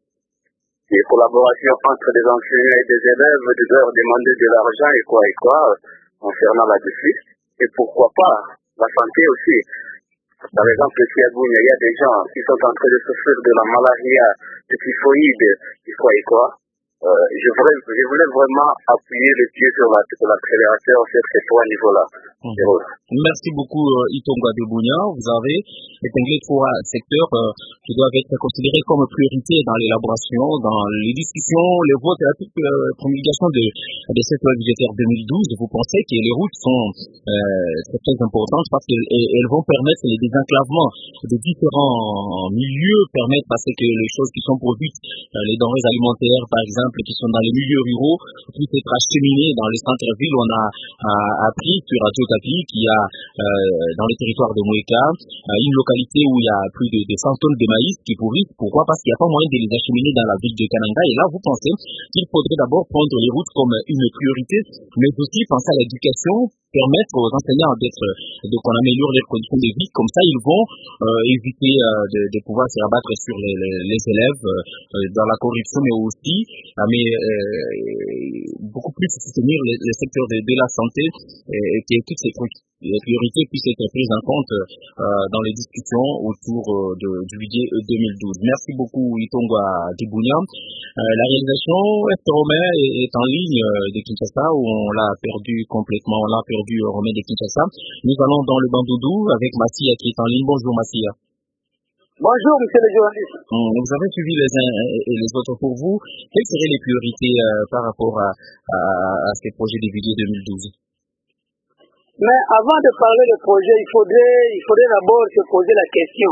de collaboration entre des enseignants et des élèves, de leur demander de l'argent et quoi et quoi, concernant là-dessus. Et pourquoi pas la santé aussi. Par exemple, ici à Gougne, il y a des gens qui sont en train de souffrir de la malaria, de typhoïde, et quoi et quoi. Euh, je, voulais, je voulais vraiment appuyer le pied sur l'accélérateur sur ces trois niveaux-là. Mmh. Merci beaucoup, euh, Itongwa de Bunia. Vous avez épinglé trois secteurs euh, qui doivent être considérés comme priorité dans l'élaboration, dans les discussions, les votes et la toute euh, promulgation de, de cette loi budgétaire deux mille douze. Vous pensez que les routes sont euh, très, très importantes parce qu'elles vont permettre les désenclavements de différents milieux, permettre à ce que les choses qui sont produites, euh, les denrées alimentaires par exemple, qui sont dans les milieux ruraux, puissent être acheminées dans les centres-villes. On a, a appris sur Radio Okapi qu'il y a euh, dans le territoire de Moueka euh, une localité où il y a plus de, de cent tonnes de maïs qui pourrissent. Pourquoi? Parce qu'il n'y a pas moyen de les acheminer dans la ville de Kananga. Et là, vous pensez qu'il faudrait d'abord prendre les routes comme une priorité, mais aussi penser à l'éducation, permettre aux enseignants d'être, de qu'on améliore les conditions de vie. Comme ça, ils vont euh, éviter euh, de, de pouvoir se rabattre sur les, les, les élèves euh, dans la corruption, mais aussi euh, mais euh, beaucoup plus soutenir le, le secteur de, de la santé et, et que toutes ces priorités puissent être prises en compte euh, dans les discussions autour euh, de, du budget deux mille douze. Merci beaucoup, Itongwa Dibunia. Euh, la réalisation Est Romain est, est en ligne euh, de Kinshasa, où on l'a perdu complètement, on l'a perdu euh, Romain de Kinshasa. Nous allons dans le Bandoudou avec Massia qui est en ligne. Bonjour Massia. Bonjour, monsieur le journaliste. Vous avez suivi les uns et les autres. Pour vous, quelles seraient les priorités euh, par rapport à, à, à ces projets de budget deux mille douze? Mais avant de parler de projet, il faudrait, il faudrait d'abord se poser la question.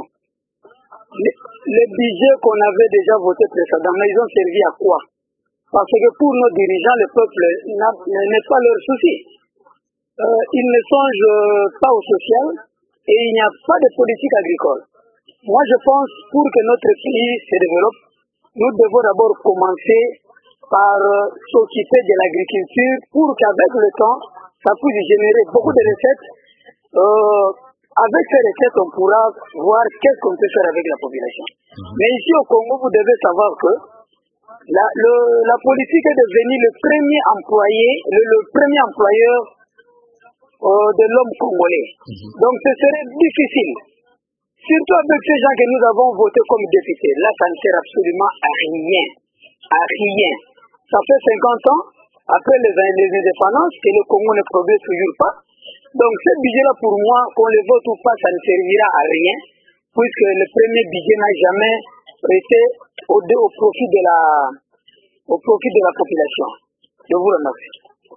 Les, les budgets qu'on avait déjà votés précédemment, ils ont servi à quoi? Parce que pour nos dirigeants, le peuple n'est pas leur souci. Euh, ils ne songent pas au social et il n'y a pas de politique agricole. Moi, je pense pour que notre pays se développe, nous devons d'abord commencer par euh, s'occuper de l'agriculture pour qu'avec le temps, ça puisse générer beaucoup de recettes. Euh, avec ces recettes, on pourra voir qu'est-ce qu'on peut faire avec la population. Mmh. Mais ici au Congo, vous devez savoir que la, le, la politique est devenue le premier employé, le, le premier employeur euh, de l'homme congolais. Mmh. Donc ce serait difficile. Surtout avec ces gens que nous avons votés comme députés. Là, ça ne sert absolument à rien. À rien. Ça fait cinquante ans, après les, les indépendances, que le Congo ne progresse toujours pas. Donc ce budget-là, pour moi, qu'on le vote ou pas, ça ne servira à rien, puisque le premier budget n'a jamais c'est au, au profit de la au profit de la population. Je vous remercie.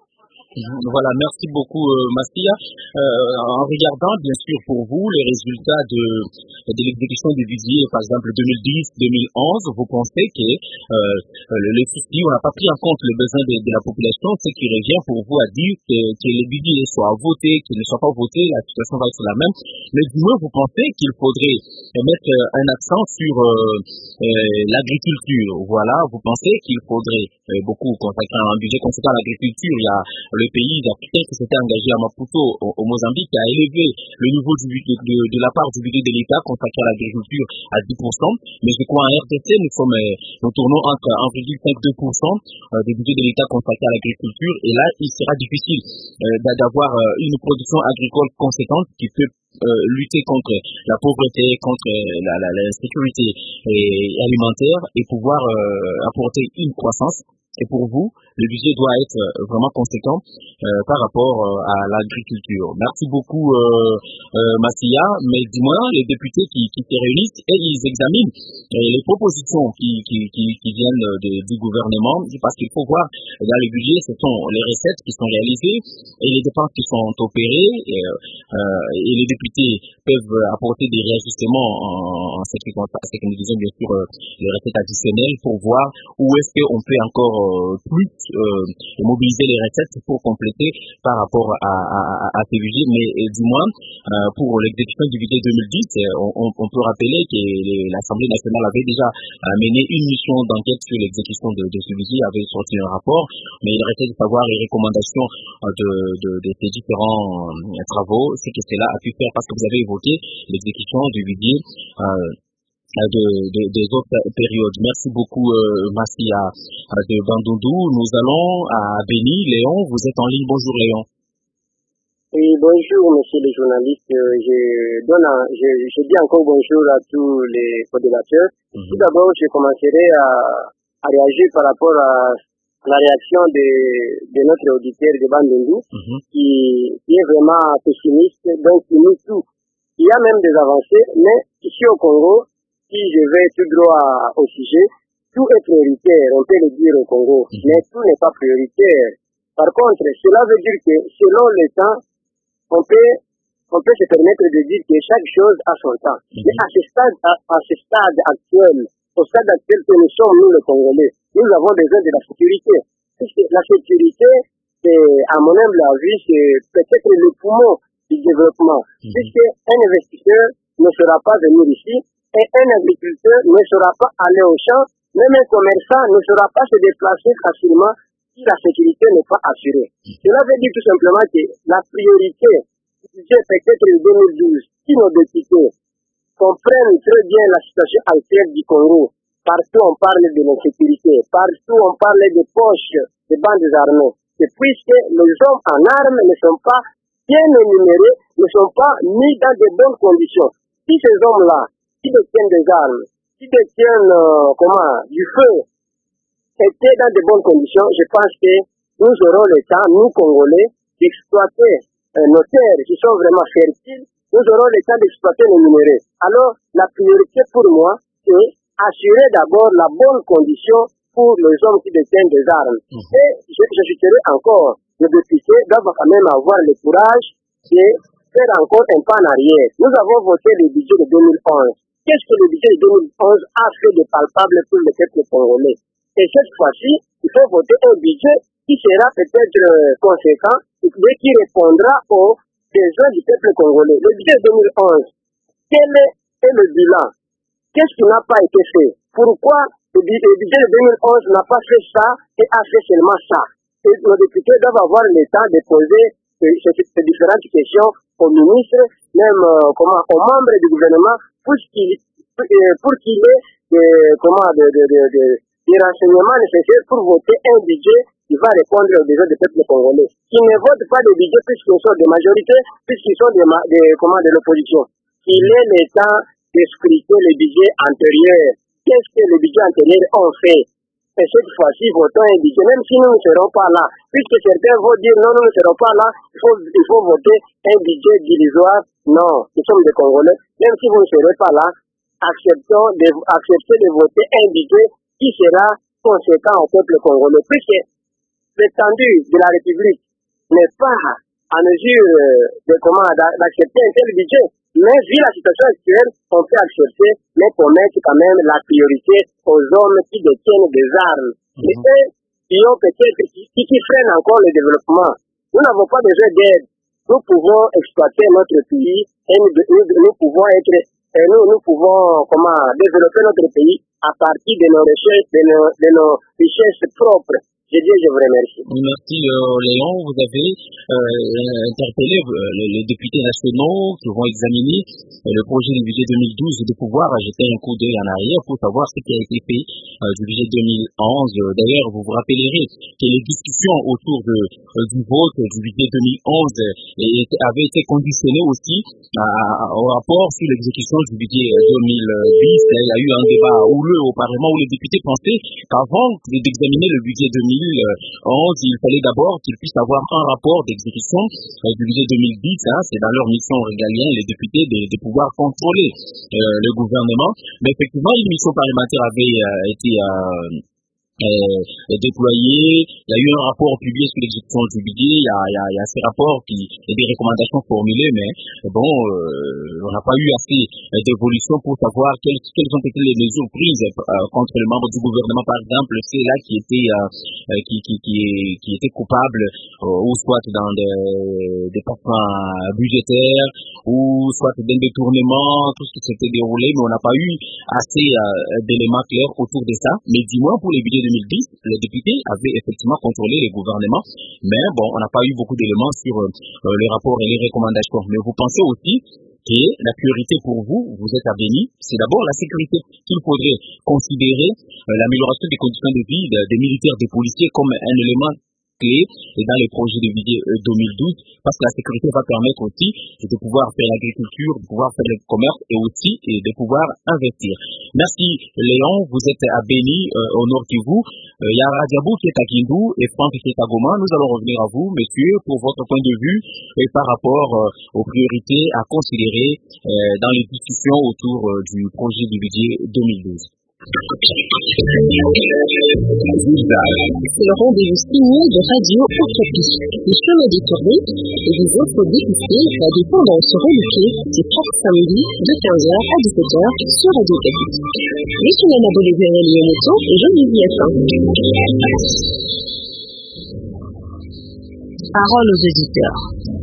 Voilà, merci beaucoup euh, Massia. Euh, en regardant bien sûr pour vous les résultats de, de l'exécution du budget, par exemple deux mille dix deux mille onze, vous pensez que euh, le, le souci, on n'a pas pris en compte le besoin de, de la population, ce qui revient pour vous à dire que, que les budgets soient votés, qu'ils ne soient pas votés, la situation va être la même. Mais du moins, vous pensez qu'il faudrait mettre un accent sur euh, euh, l'agriculture. Voilà, vous pensez qu'il faudrait euh, beaucoup consacrer un budget consacré à l'agriculture. Il y a le pays africain qui s'était engagé à Maputo, au, au Mozambique, qui a élevé le niveau du budget de, de la part du budget de l'État consacré à l'agriculture à dix pour cent. Mais je crois en R D C, nous sommes, nous tournons entre un virgule cinq deux pour cent du budget de l'État consacré à l'agriculture. Et là, il sera difficile euh, d'avoir euh, une production agricole conséquente qui peut Euh, lutter contre la pauvreté, contre la, la, la sécurité alimentaire et pouvoir euh, apporter une croissance. Et pour vous, le budget doit être vraiment conséquent euh, par rapport euh, à l'agriculture. Merci beaucoup euh, euh, Massia, mais du moins les députés qui, qui se réunissent et ils examinent euh, les propositions qui, qui, qui, qui viennent de, du gouvernement, parce qu'il faut voir dans le budget, ce sont les recettes qui sont réalisées et les dépenses qui sont opérées et, euh, et les députés peuvent apporter des réajustements en, en ce qui concerne, ce que nous disons bien sûr euh, les recettes additionnelles pour voir où est-ce qu'on peut encore plus euh, mobiliser les recettes pour compléter par rapport à, à, à, à ces budgets, mais euh, du moins euh, pour l'exécution du budget deux mille dix, on, on, on peut rappeler que les, l'Assemblée nationale avait déjà euh, mené une mission d'enquête sur l'exécution de, de ce budget, avait sorti un rapport, mais il restait de savoir les recommandations euh, de, de, de ces différents euh, travaux, ce que cela a pu faire, parce que vous avez évoqué l'exécution du budget euh, De, de, des autres périodes. Merci beaucoup euh, Massia de Bandundu. Nous allons à Béni. Léon, vous êtes en ligne. Bonjour Léon. Oui, bonjour monsieur le journaliste. Je, donne un, je, je dis encore bonjour à tous les modérateurs. Mm-hmm. Tout d'abord, je commencerai à, à réagir par rapport à la réaction de, de notre auditeur de Bandundu, mm-hmm. qui, qui est vraiment pessimiste, donc il nous tout. Il y a même des avancées, mais ici au Congo, si je vais tout droit au sujet, tout est prioritaire, on peut le dire au Congo, mmh. mais tout n'est pas prioritaire. Par contre, cela veut dire que selon le temps, on peut, on peut se permettre de dire que chaque chose a son temps. Mmh. Mais à ce stade, à, à ce stade actuel, au stade actuel que nous sommes, nous les Congolais, nous avons besoin de la sécurité. Puisque la sécurité, c'est, à mon humble avis, c'est peut-être le poumon du développement. Mmh. Puisque un investisseur ne sera pas venir ici, et un agriculteur ne sera pas aller au champ, même un commerçant ne sera pas se déplacer facilement si la sécurité n'est pas assurée. Cela veut dire tout simplement que la priorité, c'est peut-être le deux mille douze, si nos députés comprennent très bien la situation actuelle du Congo, partout on parle de l'insécurité, partout on parle des poches des bandes armées, et puisque les hommes en armes ne sont pas bien énumérés, ne sont pas mis dans de bonnes conditions. Si ces hommes-là, qui détiennent des armes, qui détiennent euh, comment, du feu, étaient dans de bonnes conditions, je pense que nous aurons le temps, nous Congolais, d'exploiter euh, nos terres qui sont vraiment fertiles, nous aurons le temps d'exploiter les minéraux. Alors, la priorité pour moi, c'est assurer d'abord la bonne condition pour les hommes qui détiennent des armes. Mmh. Et j'ajouterai encore, les députés doivent quand même avoir le courage de faire encore un pas en arrière. Nous avons voté le budget de deux mille onze. Qu'est-ce que le budget de deux mille onze a fait de palpable pour le peuple congolais? Et cette fois-ci, il faut voter un budget qui sera peut-être conséquent et qui répondra aux besoins du peuple congolais. Le budget de deux mille onze, quel est le bilan? Qu'est-ce qui n'a pas été fait? Pourquoi le budget de deux mille onze n'a pas fait ça et a fait seulement ça? Et nos députés doivent avoir le temps de poser ces, ces différentes questions aux ministres, même euh, comment, aux membres du gouvernement, pour qu'il, pour qu'il ait des, comment, de, de, de, de, des renseignements nécessaires pour voter un budget qui va répondre aux besoins du peuple congolais. Qui ne votent pas des budgets puisqu'ils sont de majorité, puisqu'ils sont de, de, comment, de l'opposition. Qu'il ait le temps d'expliquer les budgets antérieurs. Qu'est-ce que les budgets antérieurs ont fait? Et cette fois-ci, votons un budget, même si nous ne serons pas là. Puisque certains vont dire non, nous ne serons pas là, il faut, il faut voter un budget dérisoire. Non, nous sommes des Congolais. Même si vous ne serez pas là, acceptons de, accepter de voter un budget qui sera conséquent au peuple congolais, puisque l'étendue de la République n'est pas à mesure de comment d'accepter un tel budget. Mais vu la situation actuelle, on peut accepter, mais pour mettre quand même la priorité aux hommes qui détiennent des armes. Mm-hmm. Et eux, qui ont peut-être, qui, qui freinent encore le développement. Nous n'avons pas besoin d'aide. Nous pouvons exploiter notre pays et nous, nous, nous pouvons être, et nous, nous pouvons comment développer notre pays à partir de nos recherches, de nos, de nos richesses propres. Je dis, je vous remercie. Merci euh, Léon, vous avez euh, interpellé euh, les, les députés nationaux qui vont examiner euh, le projet du budget deux mille douze de pouvoir jeter un coup d'œil en arrière pour savoir ce qui a été fait euh, du budget deux mille onze. D'ailleurs, vous vous rappellerez que les discussions autour de, euh, du vote du budget deux mille onze et, avaient été conditionnées aussi à, au rapport sur l'exécution du budget deux mille dix. Il y a eu un débat houleux au Parlement où les députés pensaient qu'avant d'examiner le budget deux mille onze, il fallait d'abord qu'ils puissent avoir un rapport d'exécution euh, du budget deux mille dix. Hein, c'est dans leur mission régalienne, les députés, de, de pouvoir contrôler euh, le gouvernement. Mais effectivement, une mission parlementaire avait euh, été euh, Euh, déployé. Il y a eu un rapport publié sur l'exécution du budget. Il y a, il y a, il y a ces rapports qui, et des recommandations formulées, mais bon, euh, on n'a pas eu assez d'évolution pour savoir quelles, quelles ont été les mesures prises euh, contre les membres du gouvernement, par exemple, ceux-là qui étaient euh, qui, qui, qui, qui étaient coupables euh, ou soit dans des, des parfums budgétaires ou soit d'un détournement, tout ce qui s'était déroulé, mais on n'a pas eu assez euh, d'éléments clairs autour de ça. Mais dis-moi, pour les budgets deux mille dix, les députés avaient effectivement contrôlé les gouvernements, mais bon, on n'a pas eu beaucoup d'éléments sur euh, les rapports et les recommandations. Mais vous pensez aussi que la priorité pour vous, vous êtes à Béni, c'est d'abord la sécurité, qu'il faudrait considérer euh, l'amélioration des conditions de vie de, des militaires, des policiers comme un élément clé dans les projets de budget deux mille douze, parce que la sécurité va permettre aussi de pouvoir faire l'agriculture, de pouvoir faire le commerce et aussi de pouvoir investir. Merci Léon, vous êtes à Béni, euh, au nord Kivu. Il euh, y a Radiabou qui est à Kindu et Franck qui est à Goma. Nous allons revenir à vous, messieurs, pour votre point de vue et par rapport euh, aux priorités à considérer euh, dans les discussions autour euh, du projet du budget deux mille douze. C'est le rendez-vous signé de Radio Utopie. Le chemin détourné et des autres députés des tendances reloquées, c'est chaque samedi de quinze heures à dix-sept heures sur Radio Utopie. Je suis Nana Bolivia Lioneto et je vous y attends. Parole aux auditeurs.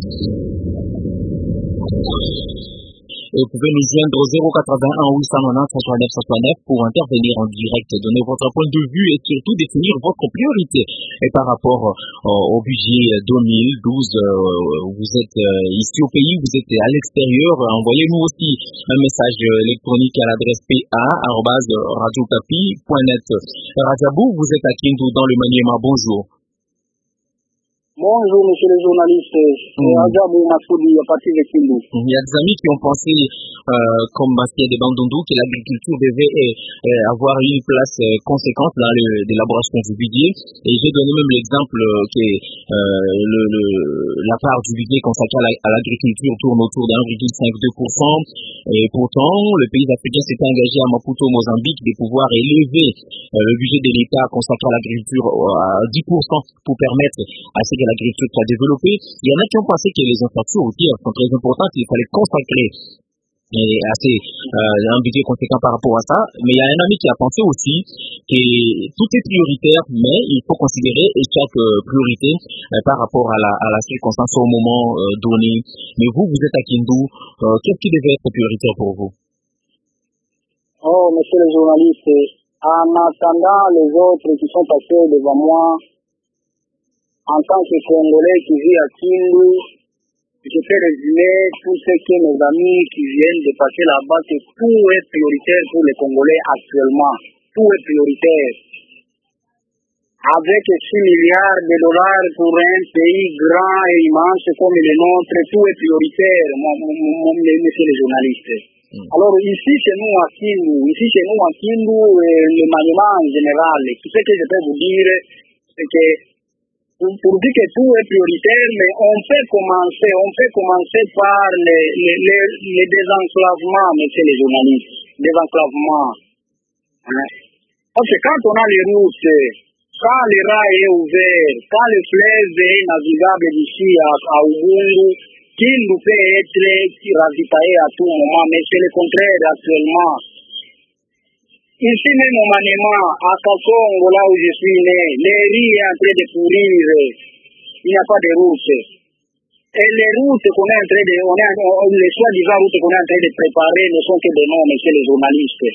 Et vous pouvez nous joindre au zéro quatre-vingt-un huit cent quatre-vingt-dix soixante-neuf soixante-neuf pour intervenir en direct, donner votre point de vue et surtout définir votre priorité. Et par rapport euh, au budget deux mille douze, euh, vous êtes euh, ici au pays, vous êtes à l'extérieur, envoyez-nous aussi un message électronique à l'adresse p a arobase radio okapi point net. Radiabou, vous êtes à Kindu dans le Maniema, bonjour. Bonjour, monsieur le journaliste. Mmh. Radiabou Massoudi, à partir de Kindu. Il y a des amis qui ont pensé, euh, comme Bastien de Bandundu, que l'agriculture devait euh, avoir une place euh, conséquente dans l'élaboration du budget. Et j'ai donné même l'exemple euh, que euh, le, le, la part du budget consacrée à l'agriculture tourne autour d'un virgule cinquante-deux pour cent. Et pourtant, le pays africain s'était engagé à Maputo, Mozambique, de pouvoir élever euh, le budget de l'État consacré à l'agriculture à dix pour cent pour permettre à ce que l'agriculture soit développée. Il y en a qui ont pensé que les infrastructures routières sont très importantes, il fallait consacrer et assez euh, un budget conséquent par rapport à ça. Mais il y a un ami qui a pensé aussi que tout est prioritaire, mais il faut considérer chaque euh, priorité euh, par rapport à la, à la circonstance au moment euh, donné. Mais vous, vous êtes à Kindu, euh, qu'est-ce qui devait être prioritaire pour vous? Oh, monsieur le journaliste, en attendant les autres qui sont passés devant moi, en tant que Congolais qui vit à Kindu, je fais résumer tout ce que mes amis qui viennent de passer là-bas, que tout est prioritaire pour les Congolais actuellement. Tout est prioritaire. Avec six milliards de dollars pour un pays grand et immense comme le nôtre, tout est prioritaire, mon, mon, mon, monsieur le journaliste. Mm. Alors ici chez nous à Kindu, ici chez nous à Kindu, le maniement en général, tout ce que je peux vous dire, c'est que pour dire que tout est prioritaire, mais on peut commencer, on peut commencer par les, les, les, les désenclavements, monsieur les journalistes. désenclavement. Hein? Parce que quand on a les routes, quand le rail est ouvert, quand le fleuve est navigable d'ici à, à Ubundu, qu'il peut être ravitaillé à tout moment, mais c'est le contraire actuellement. Ici même au Manema, à Kakongo, là où je suis né, les riz est en train de pourrir, il n'y a pas de route. Et les routes qu'on est en train de, on est, on, les soi-disant routes qu'on est en train de préparer ne sont que des noms, messieurs les journalistes.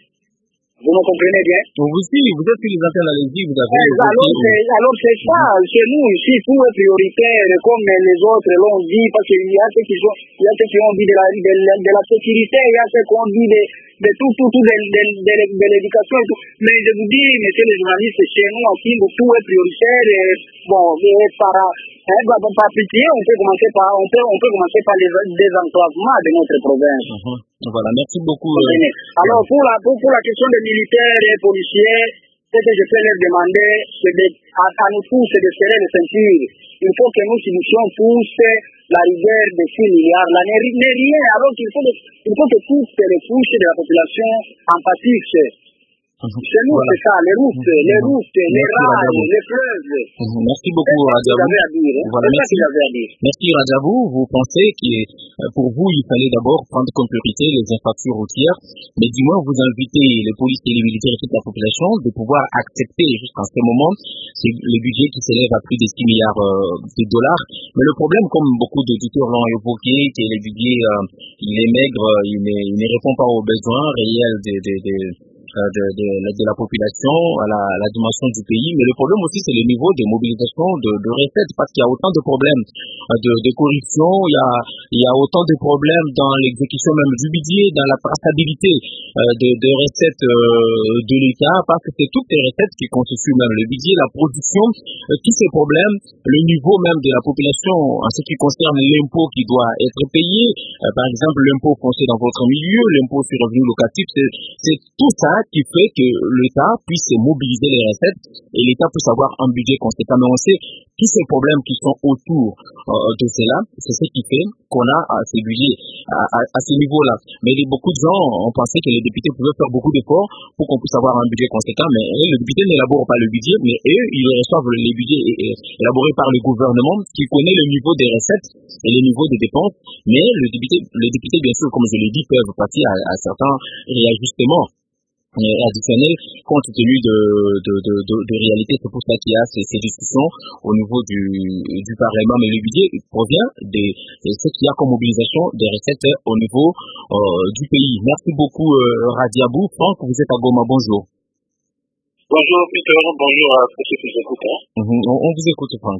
Vous me comprenez bien? Vous aussi, vous êtes sur les antennes, allez-y, vous avez... Eh, alors, c'est, alors c'est ça, chez nous ici, tout est prioritaire, comme les autres l'ont dit, parce qu'il y a ceux qui, sont, il y a ceux qui ont dit de la, de, la, de la sécurité, il y a ceux qui ont dit de, de tout, tout, tout, de, de, de, de l'éducation et tout. Mais je vous dis, messieurs les journalistes, chez nous, en Kingo, tout est prioritaire, et, bon, et par, hein, par, par pitié, on peut commencer par, on peut, on peut commencer par les désenclavements de notre province. Uh-huh. Voilà, merci beaucoup. Euh, Alors, pour la, pour, pour la question des militaires et policiers, ce que je peux leur demander, c'est de, à, à nous tous, c'est de serrer les ceintures. Il faut que nos solutions poussent la rigueur de six milliards. Là n'est rien, alors qu'il faut, de, il faut que toutes les couches de la population empathiquent. C'est nous, voilà. C'est ça, les routes, mmh. les routes, les rails, les fleuves. Mmh. Merci beaucoup, Radiabou. Voilà, merci. Merci, Radiabou. Vous pensez que pour vous, il fallait d'abord prendre comme priorité les infrastructures routières, mais du moins vous invitez les policiers, les militaires et toute la population de pouvoir accepter jusqu'à ce moment le budget qui s'élève à plus de six milliards de dollars. Mais le problème, comme beaucoup d'auditeurs l'ont évoqué, c'est que le budget, euh, il est maigre, il ne, il ne répond pas aux besoins réels de, de, de De, de, de la population, à la, à la dimension du pays. Mais le problème aussi, c'est le niveau de mobilisation de, de recettes, parce qu'il y a autant de problèmes de, de corruption, il y a, il y a autant de problèmes dans l'exécution même du budget, dans la traçabilité euh, de, de recettes euh, de l'État, parce que c'est toutes les recettes qui constituent même le budget, la production, euh, tous ces problèmes, le niveau même de la population en ce qui concerne l'impôt qui doit être payé, euh, par exemple l'impôt foncier dans votre milieu, l'impôt sur le revenu locatif, c'est tout ça qui fait que l'État puisse mobiliser les recettes et l'État puisse avoir un budget conséquent. Mais on sait tous ces problèmes qui sont autour euh, de cela, c'est ce qui fait qu'on a euh, ces budgets à, à, à ce niveau-là. Mais les, beaucoup de gens ont pensé que les députés pouvaient faire beaucoup d'efforts pour qu'on puisse avoir un budget conséquent, mais eux, les députés n'élaborent pas le budget, mais eux, ils reçoivent les budgets élaborés par le gouvernement qui connaît le niveau des recettes et le niveau des dépenses. Mais le député, les députés, bien sûr, comme je l'ai dit, peuvent passer à, à certains réajustements additionnel compte tenu de, de, de, de, de réalité. C'est pour ça qu'il y a ces, ces discussions au niveau du, du Parlement. Mais le budget provient de, de ce qu'il y a comme mobilisation des recettes au niveau euh, du pays. Merci beaucoup euh, Radiabou. Franck, vous êtes à Goma, bonjour. Bonjour Peter, bonjour à tous ceux qui nous écoutent. Mm-hmm. on, on vous écoute, Franck.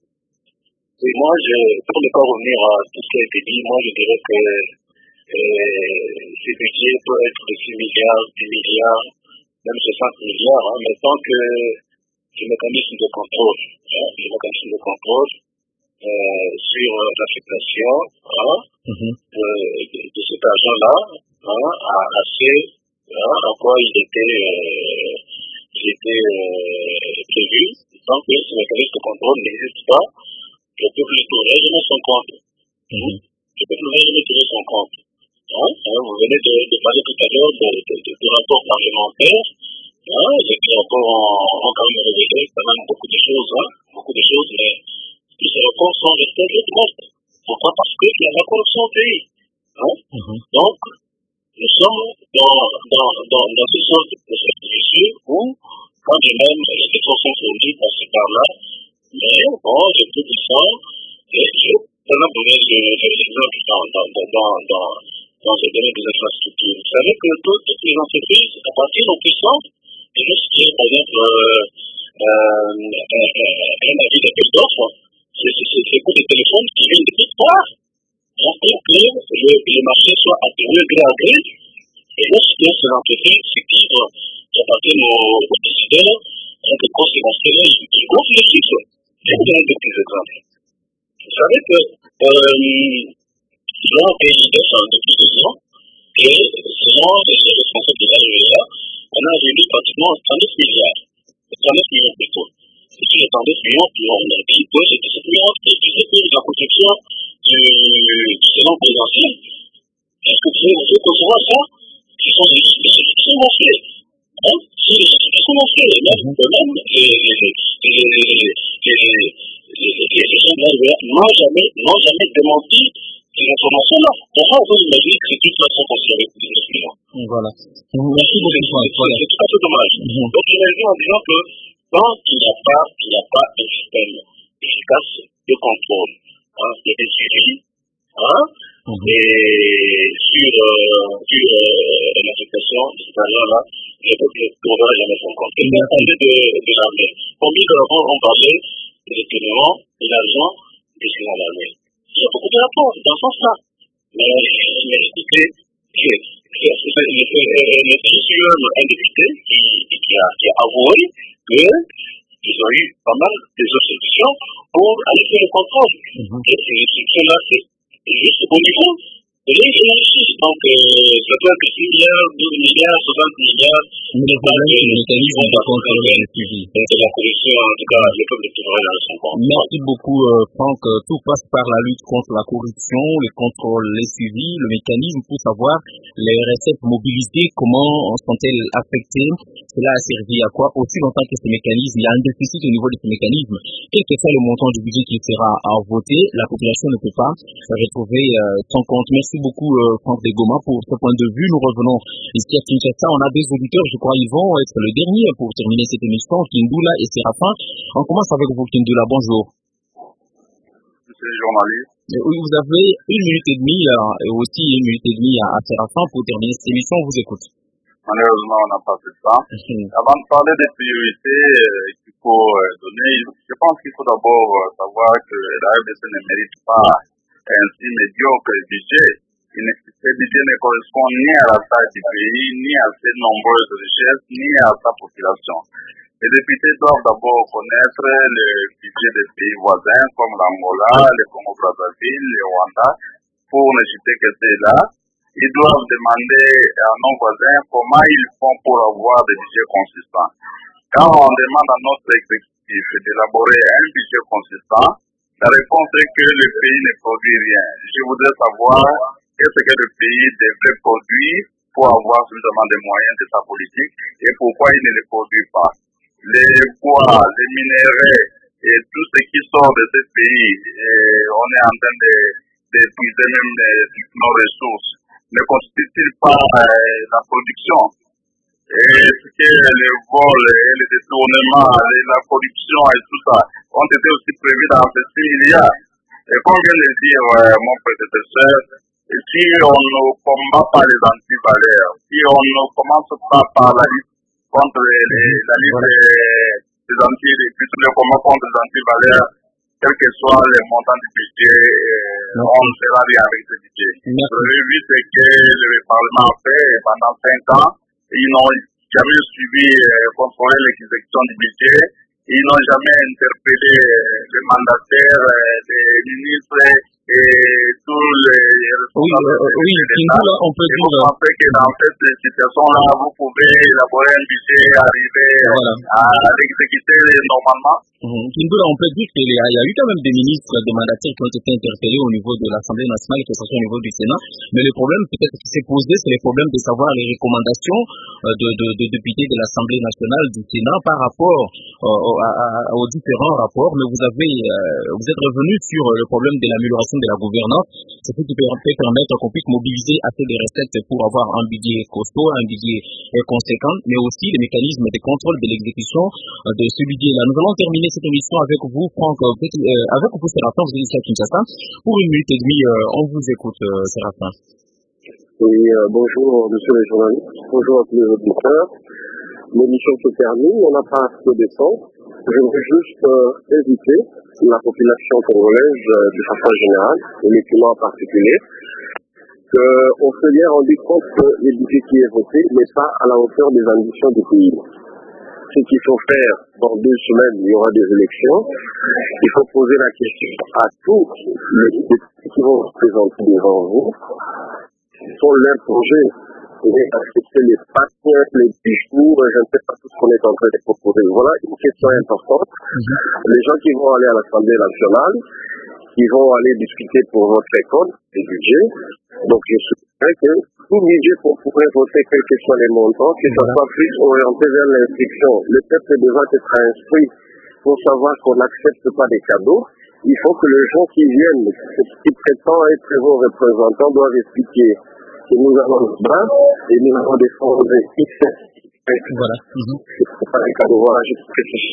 Et moi, je, pour ne pas revenir à tout ce qui a été dit, moi je dirais que Euh, ce budget peut être de six milliards, dix milliards, même soixante milliards, hein, mais tant que le mécanisme de contrôle, hein, le mécanisme de contrôle euh, sur l'affectation hein, mm-hmm. de, de, de cet argent-là hein, a assez hein, à quoi il était, euh, il était euh, prévu, tant que ce mécanisme de contrôle n'existe pas, le peuple ne pourrait jamais son compte. Mm-hmm. Le peuple ne pourrait jamais trouver son compte. Hein, hein, vous venez de, de parler tout à l'heure de, de, de, de rapports parlementaires, hein, et les rapports ont, ont quand même révélé quand même beaucoup de choses, hein, beaucoup de choses, mais tous ces rapports sont restés de compte. Pourquoi? Parce qu'il y a la corruption au pays. Hein. Mm-hmm. Donc, nous sommes dans, dans, dans, dans ce sens de processus où, quand même, les efforts sont fournis par-ci par-là, mais bon, je peux dire ça, et je peux donner l'exemple dans, dans, dans, dans dans le domaine des infrastructures. Vous savez que toutes, toutes les entreprises appartiennent aux puissances, et lorsqu'il y a par exemple euh, euh, un, un avis d'appel d'offres, c'est les coûts de téléphone qui viennent de toutes parts, pour que le, le marché soit attribué gré à gré, et lorsque ces entreprises qui appartiennent aux, aux décideurs, ont des conséquences, ils gonflent les chiffres. Je vous donne des petits exemples. Vous savez que euh, selon les leaders depuis deux ans, et selon les responsables de l'A E A, on a réuni pratiquement trente-neuf milliards, trente-neuf millions plutôt. Et sur les trente-neuf millions, puis on a dit que c'est dix-sept millions qui étaient pour la construction du, du salon présidentiel. Est-ce que vous pouvez concevoir ça? Ce sont les institutions vont faire. Hein? C'est les institutions vont faire. Là, le problème, les gens n'ont jamais, n'ont jamais démenti ces informations-là. Pour moi, on peut imaginer que c'est toute façon considérée comme des documents. Voilà. Merci beaucoup. C'est tout à fait dommage. Donc, il a dit en disant que tant qu'il n'y a pas, qu'il n'y a pas un système efficace de contrôle, hein, de suivi, hein, mm-hmm. et sur, euh, sur euh, l'affectation de cet argent-là, le peuple ne trouvera jamais son compte. Et on parlait de, de l'armée. Combien de rapports ont parlé de l'économie et l'argent destiné à l'armée? Il y a beaucoup de rapports dans ce sens-là. Mais, mais écoutez, le président un député qui, qui, a, qui a avoué qu'ils ont eu pas mal des solutions pour aller faire le contrôle. Mm-hmm. Et ces solutions-là, c'est juste au niveau de l'énergie. Donc, euh, ça peut être six milliards, douze milliards, soixante milliards. Mais le problème, c'est le mécanisme de contrôle et de suivi. C'est la corruption, en tout cas, le peuple trouverait dans son compte. Merci beaucoup, euh, Franck. Tout passe par la lutte contre la corruption, les contrôles, les suivis, le mécanisme pour savoir les recettes mobilisées, comment sont-elles affectées, cela a servi à quoi. Aussi longtemps que ces mécanismes, il y a un déficit au niveau de ces mécanismes. Quel que soit le montant du budget qui sera à voter, la population ne peut pas retrouver euh, son compte. Merci beaucoup, euh, Franck de Goma, pour ce point de vue. Nous revenons ici à Kinshasa. On a des auditeurs, je crois, ils vont être le dernier pour terminer cette émission. Kindula et Séraphin. On commence avec vous, Kindula. Bonjour. Monsieur le journaliste. Oui, vous avez une minute et demie euh, et aussi une minute et demie à, à Séraphin pour terminer cette émission. On vous écoute. Malheureusement, on n'a pas fait ça. Mmh. Avant de parler des priorités euh, qu'il faut euh, donner, je pense qu'il faut d'abord euh, savoir que la R D C ne mérite pas un si médiocre budget. Ce budget ne correspond ni à la taille du pays, ni à ses nombreuses richesses, ni à sa population. Les députés doivent d'abord connaître le budget des pays voisins comme l'Angola, le Congo-Brazzaville, le Rwanda, pour ne citer que ceux-là. Ils doivent demander à nos voisins comment ils font pour avoir des budgets consistants. Quand on demande à notre exécutif d'élaborer un budget consistant, la réponse est que le pays ne produit rien. Je voudrais savoir qu'est-ce que le pays devrait produire pour avoir suffisamment de moyens de sa politique et pourquoi il ne les produit pas. Les bois, les minéraux et tout ce qui sort de ce pays, on est en train de, de puiser même nos ressources, ne constitue pas euh, la production. Et ce que les vols, les détournements, la corruption et tout ça ont été aussi prévus dans ces six milliards. Et comme vient de le dire euh, mon prédécesseur, si on ne combat pas les antivaleurs, si on ne commence pas par la lutte contre les, la lutte des anti, plutôt le combat contre les antivaleurs, quel que soit le montant du budget, euh, on ne fera rien avec ce budget. Le but, c'est que le Parlement a fait pendant cinq ans, ils n'ont jamais suivi, euh, contrôlé l'exécution du budget, ils n'ont jamais interpellé euh, le mandataire, euh, les ministres et tous les responsables. Oui, euh, oui, Kindula, on peut dire. Vous pensez que dans cette situation-là, vous pouvez élaborer un budget, arriver voilà. à l'exécuter normalement? Mmh. Kindula, on peut dire qu'il y, y a eu quand même des ministres, des mandataires qui ont été interpellés au niveau de l'Assemblée nationale, que ce soit au niveau du Sénat. Mais le problème peut-être qui s'est posé, c'est le problème de savoir les recommandations de, de, de députés de l'Assemblée nationale, du Sénat, par rapport euh, à, à, aux différents rapports. Mais vous avez, euh, vous êtes revenu sur le problème de l'amélioration de la gouvernance. C'est ce qui peut permettre qu'on puisse mobiliser assez de recettes pour avoir un budget costaud, un budget conséquent, mais aussi les mécanismes de contrôle de l'exécution de ce budget-là. Nous allons terminer cette émission avec vous, Franck, euh, avec vous, Séraphin, vous êtes ici à Kinshasa. Pour une minute et demie, euh, on vous écoute, euh, Séraphin. Oui, euh, bonjour, monsieur le journaliste. Bonjour à tous les auditeurs. L'émission se termine, on n'a pas assez de temps. Je voudrais juste euh, inviter la population congolaise euh, de façon générale, et les clients en particulier, qu'on se bien rendu compte que le budget qui est voté n'est pas à la hauteur des ambitions du pays. Ce qu'il faut faire, dans deux semaines, il y aura des élections. Il faut poser la question à tous les députés qui vont se présenter devant vous. Quels sont leurs projets? Et accepter les passions, les discours, je ne sais pas tout ce qu'on est en train de proposer. Voilà une question importante. Mm-hmm. Les gens qui vont aller à l'Assemblée nationale, qui vont aller discuter pour votre école, les budgets. Donc je souhaiterais que tout budget qu'on pourrait voter, quels que soient les montants, que ça soit plus orienté vers l'instruction. Le peuple devra être instruit pour savoir qu'on n'accepte pas des cadeaux. Il faut que les gens qui viennent, qui prétendent être vos représentants, doivent expliquer que nous avons le bras et nous avons des fonds Voilà. Mm-hmm. Pas les cadeaux, voilà, je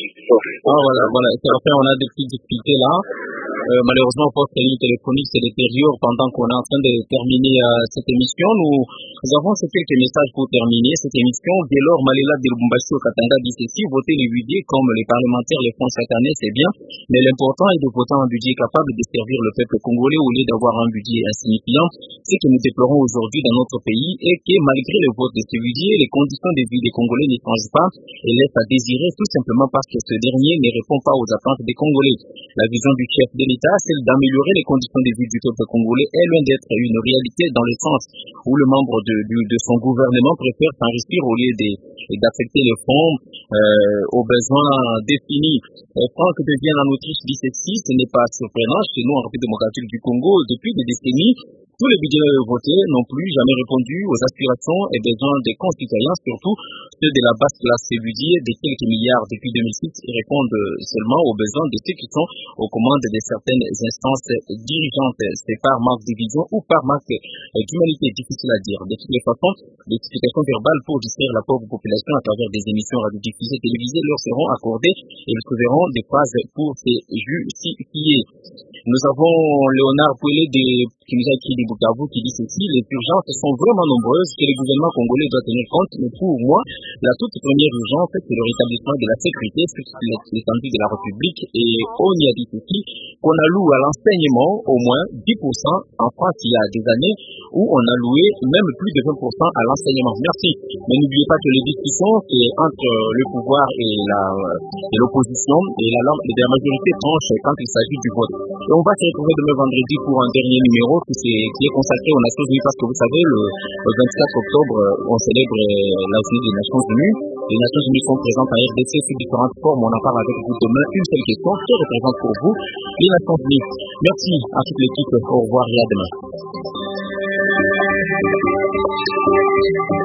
ah, voilà, voilà. Enfin, on a des petites difficultés là. Euh, malheureusement, pour cette ligne téléphonique se détériore pendant qu'on est en train de terminer euh, cette émission. Nous, nous avons ces quelques messages pour terminer cette émission. Dès lors, Malela de Lubumbashi au Katanga dit ceci: voter le budget comme les parlementaires le font chaque année, c'est bien, mais l'important est de voter un budget capable de servir le peuple congolais au lieu d'avoir un budget insignifiant. Ce que nous déplorons aujourd'hui dans notre pays est que malgré le vote de ce budget, les conditions de vie des Congolais ne changent pas et laissent à désirer, tout simplement parce que ce dernier ne répond pas aux attentes des Congolais. La vision du chef de l'État, celle d'améliorer les conditions de vie du peuple congolais, est loin d'être une réalité dans le sens où le membre de, de, de son gouvernement préfère s'enrichir au lieu de, d'affecter les fonds euh, aux besoins définis. Euh, Franck de Vienne en Autriche dit ceci: ce n'est pas surprenant, chez nous en République démocratique du Congo, depuis des décennies, tous les budgets votés n'ont plus jamais répondu aux aspirations et besoins des concitoyens, surtout ceux de la basse classe. Ces budgets de quelques milliards depuis deux mille six répondent seulement aux besoins de ceux qui sont aux commandes de certaines instances dirigeantes. C'est par manque de vision ou par manque d'humanité, difficile à dire. De toutes les façons, les explications verbales pour distraire la pauvre population à travers des émissions radiodiffusées télévisées leur seront accordées et ils trouveront des phrases pour se justifier. Nous avons Léonard Poulet de, qui nous a écrit de Bukavu qui dit ceci: les urgences sont vraiment nombreuses que le gouvernement congolais doit tenir compte, mais pour moi, la toute première urgence, c'est le rétablissement de la sécurité sur l'étendue de la République, et on y a dit ceci, qu'on alloue à l'enseignement au moins dix pour cent. En France, il y a des années où on a loué même plus de vingt pour cent à l'enseignement. Merci. Mais n'oubliez pas que les discussions, c'est entre le pouvoir et la, et l'opposition, et la, et la majorité tranche quand il s'agit du vote. Et on va se retrouver demain vendredi pour un dernier numéro qui, qui est consacré aux Nations Unies, parce que vous savez, le, le vingt-quatre octobre, on célèbre la journée des Nations Unies. Les Nations Unies sont présentes à R D C sous différentes formes. On en parle avec vous demain. Une seule question: qui représente pour vous les Nations Unies? Merci à toute l'équipe. Au revoir et à demain.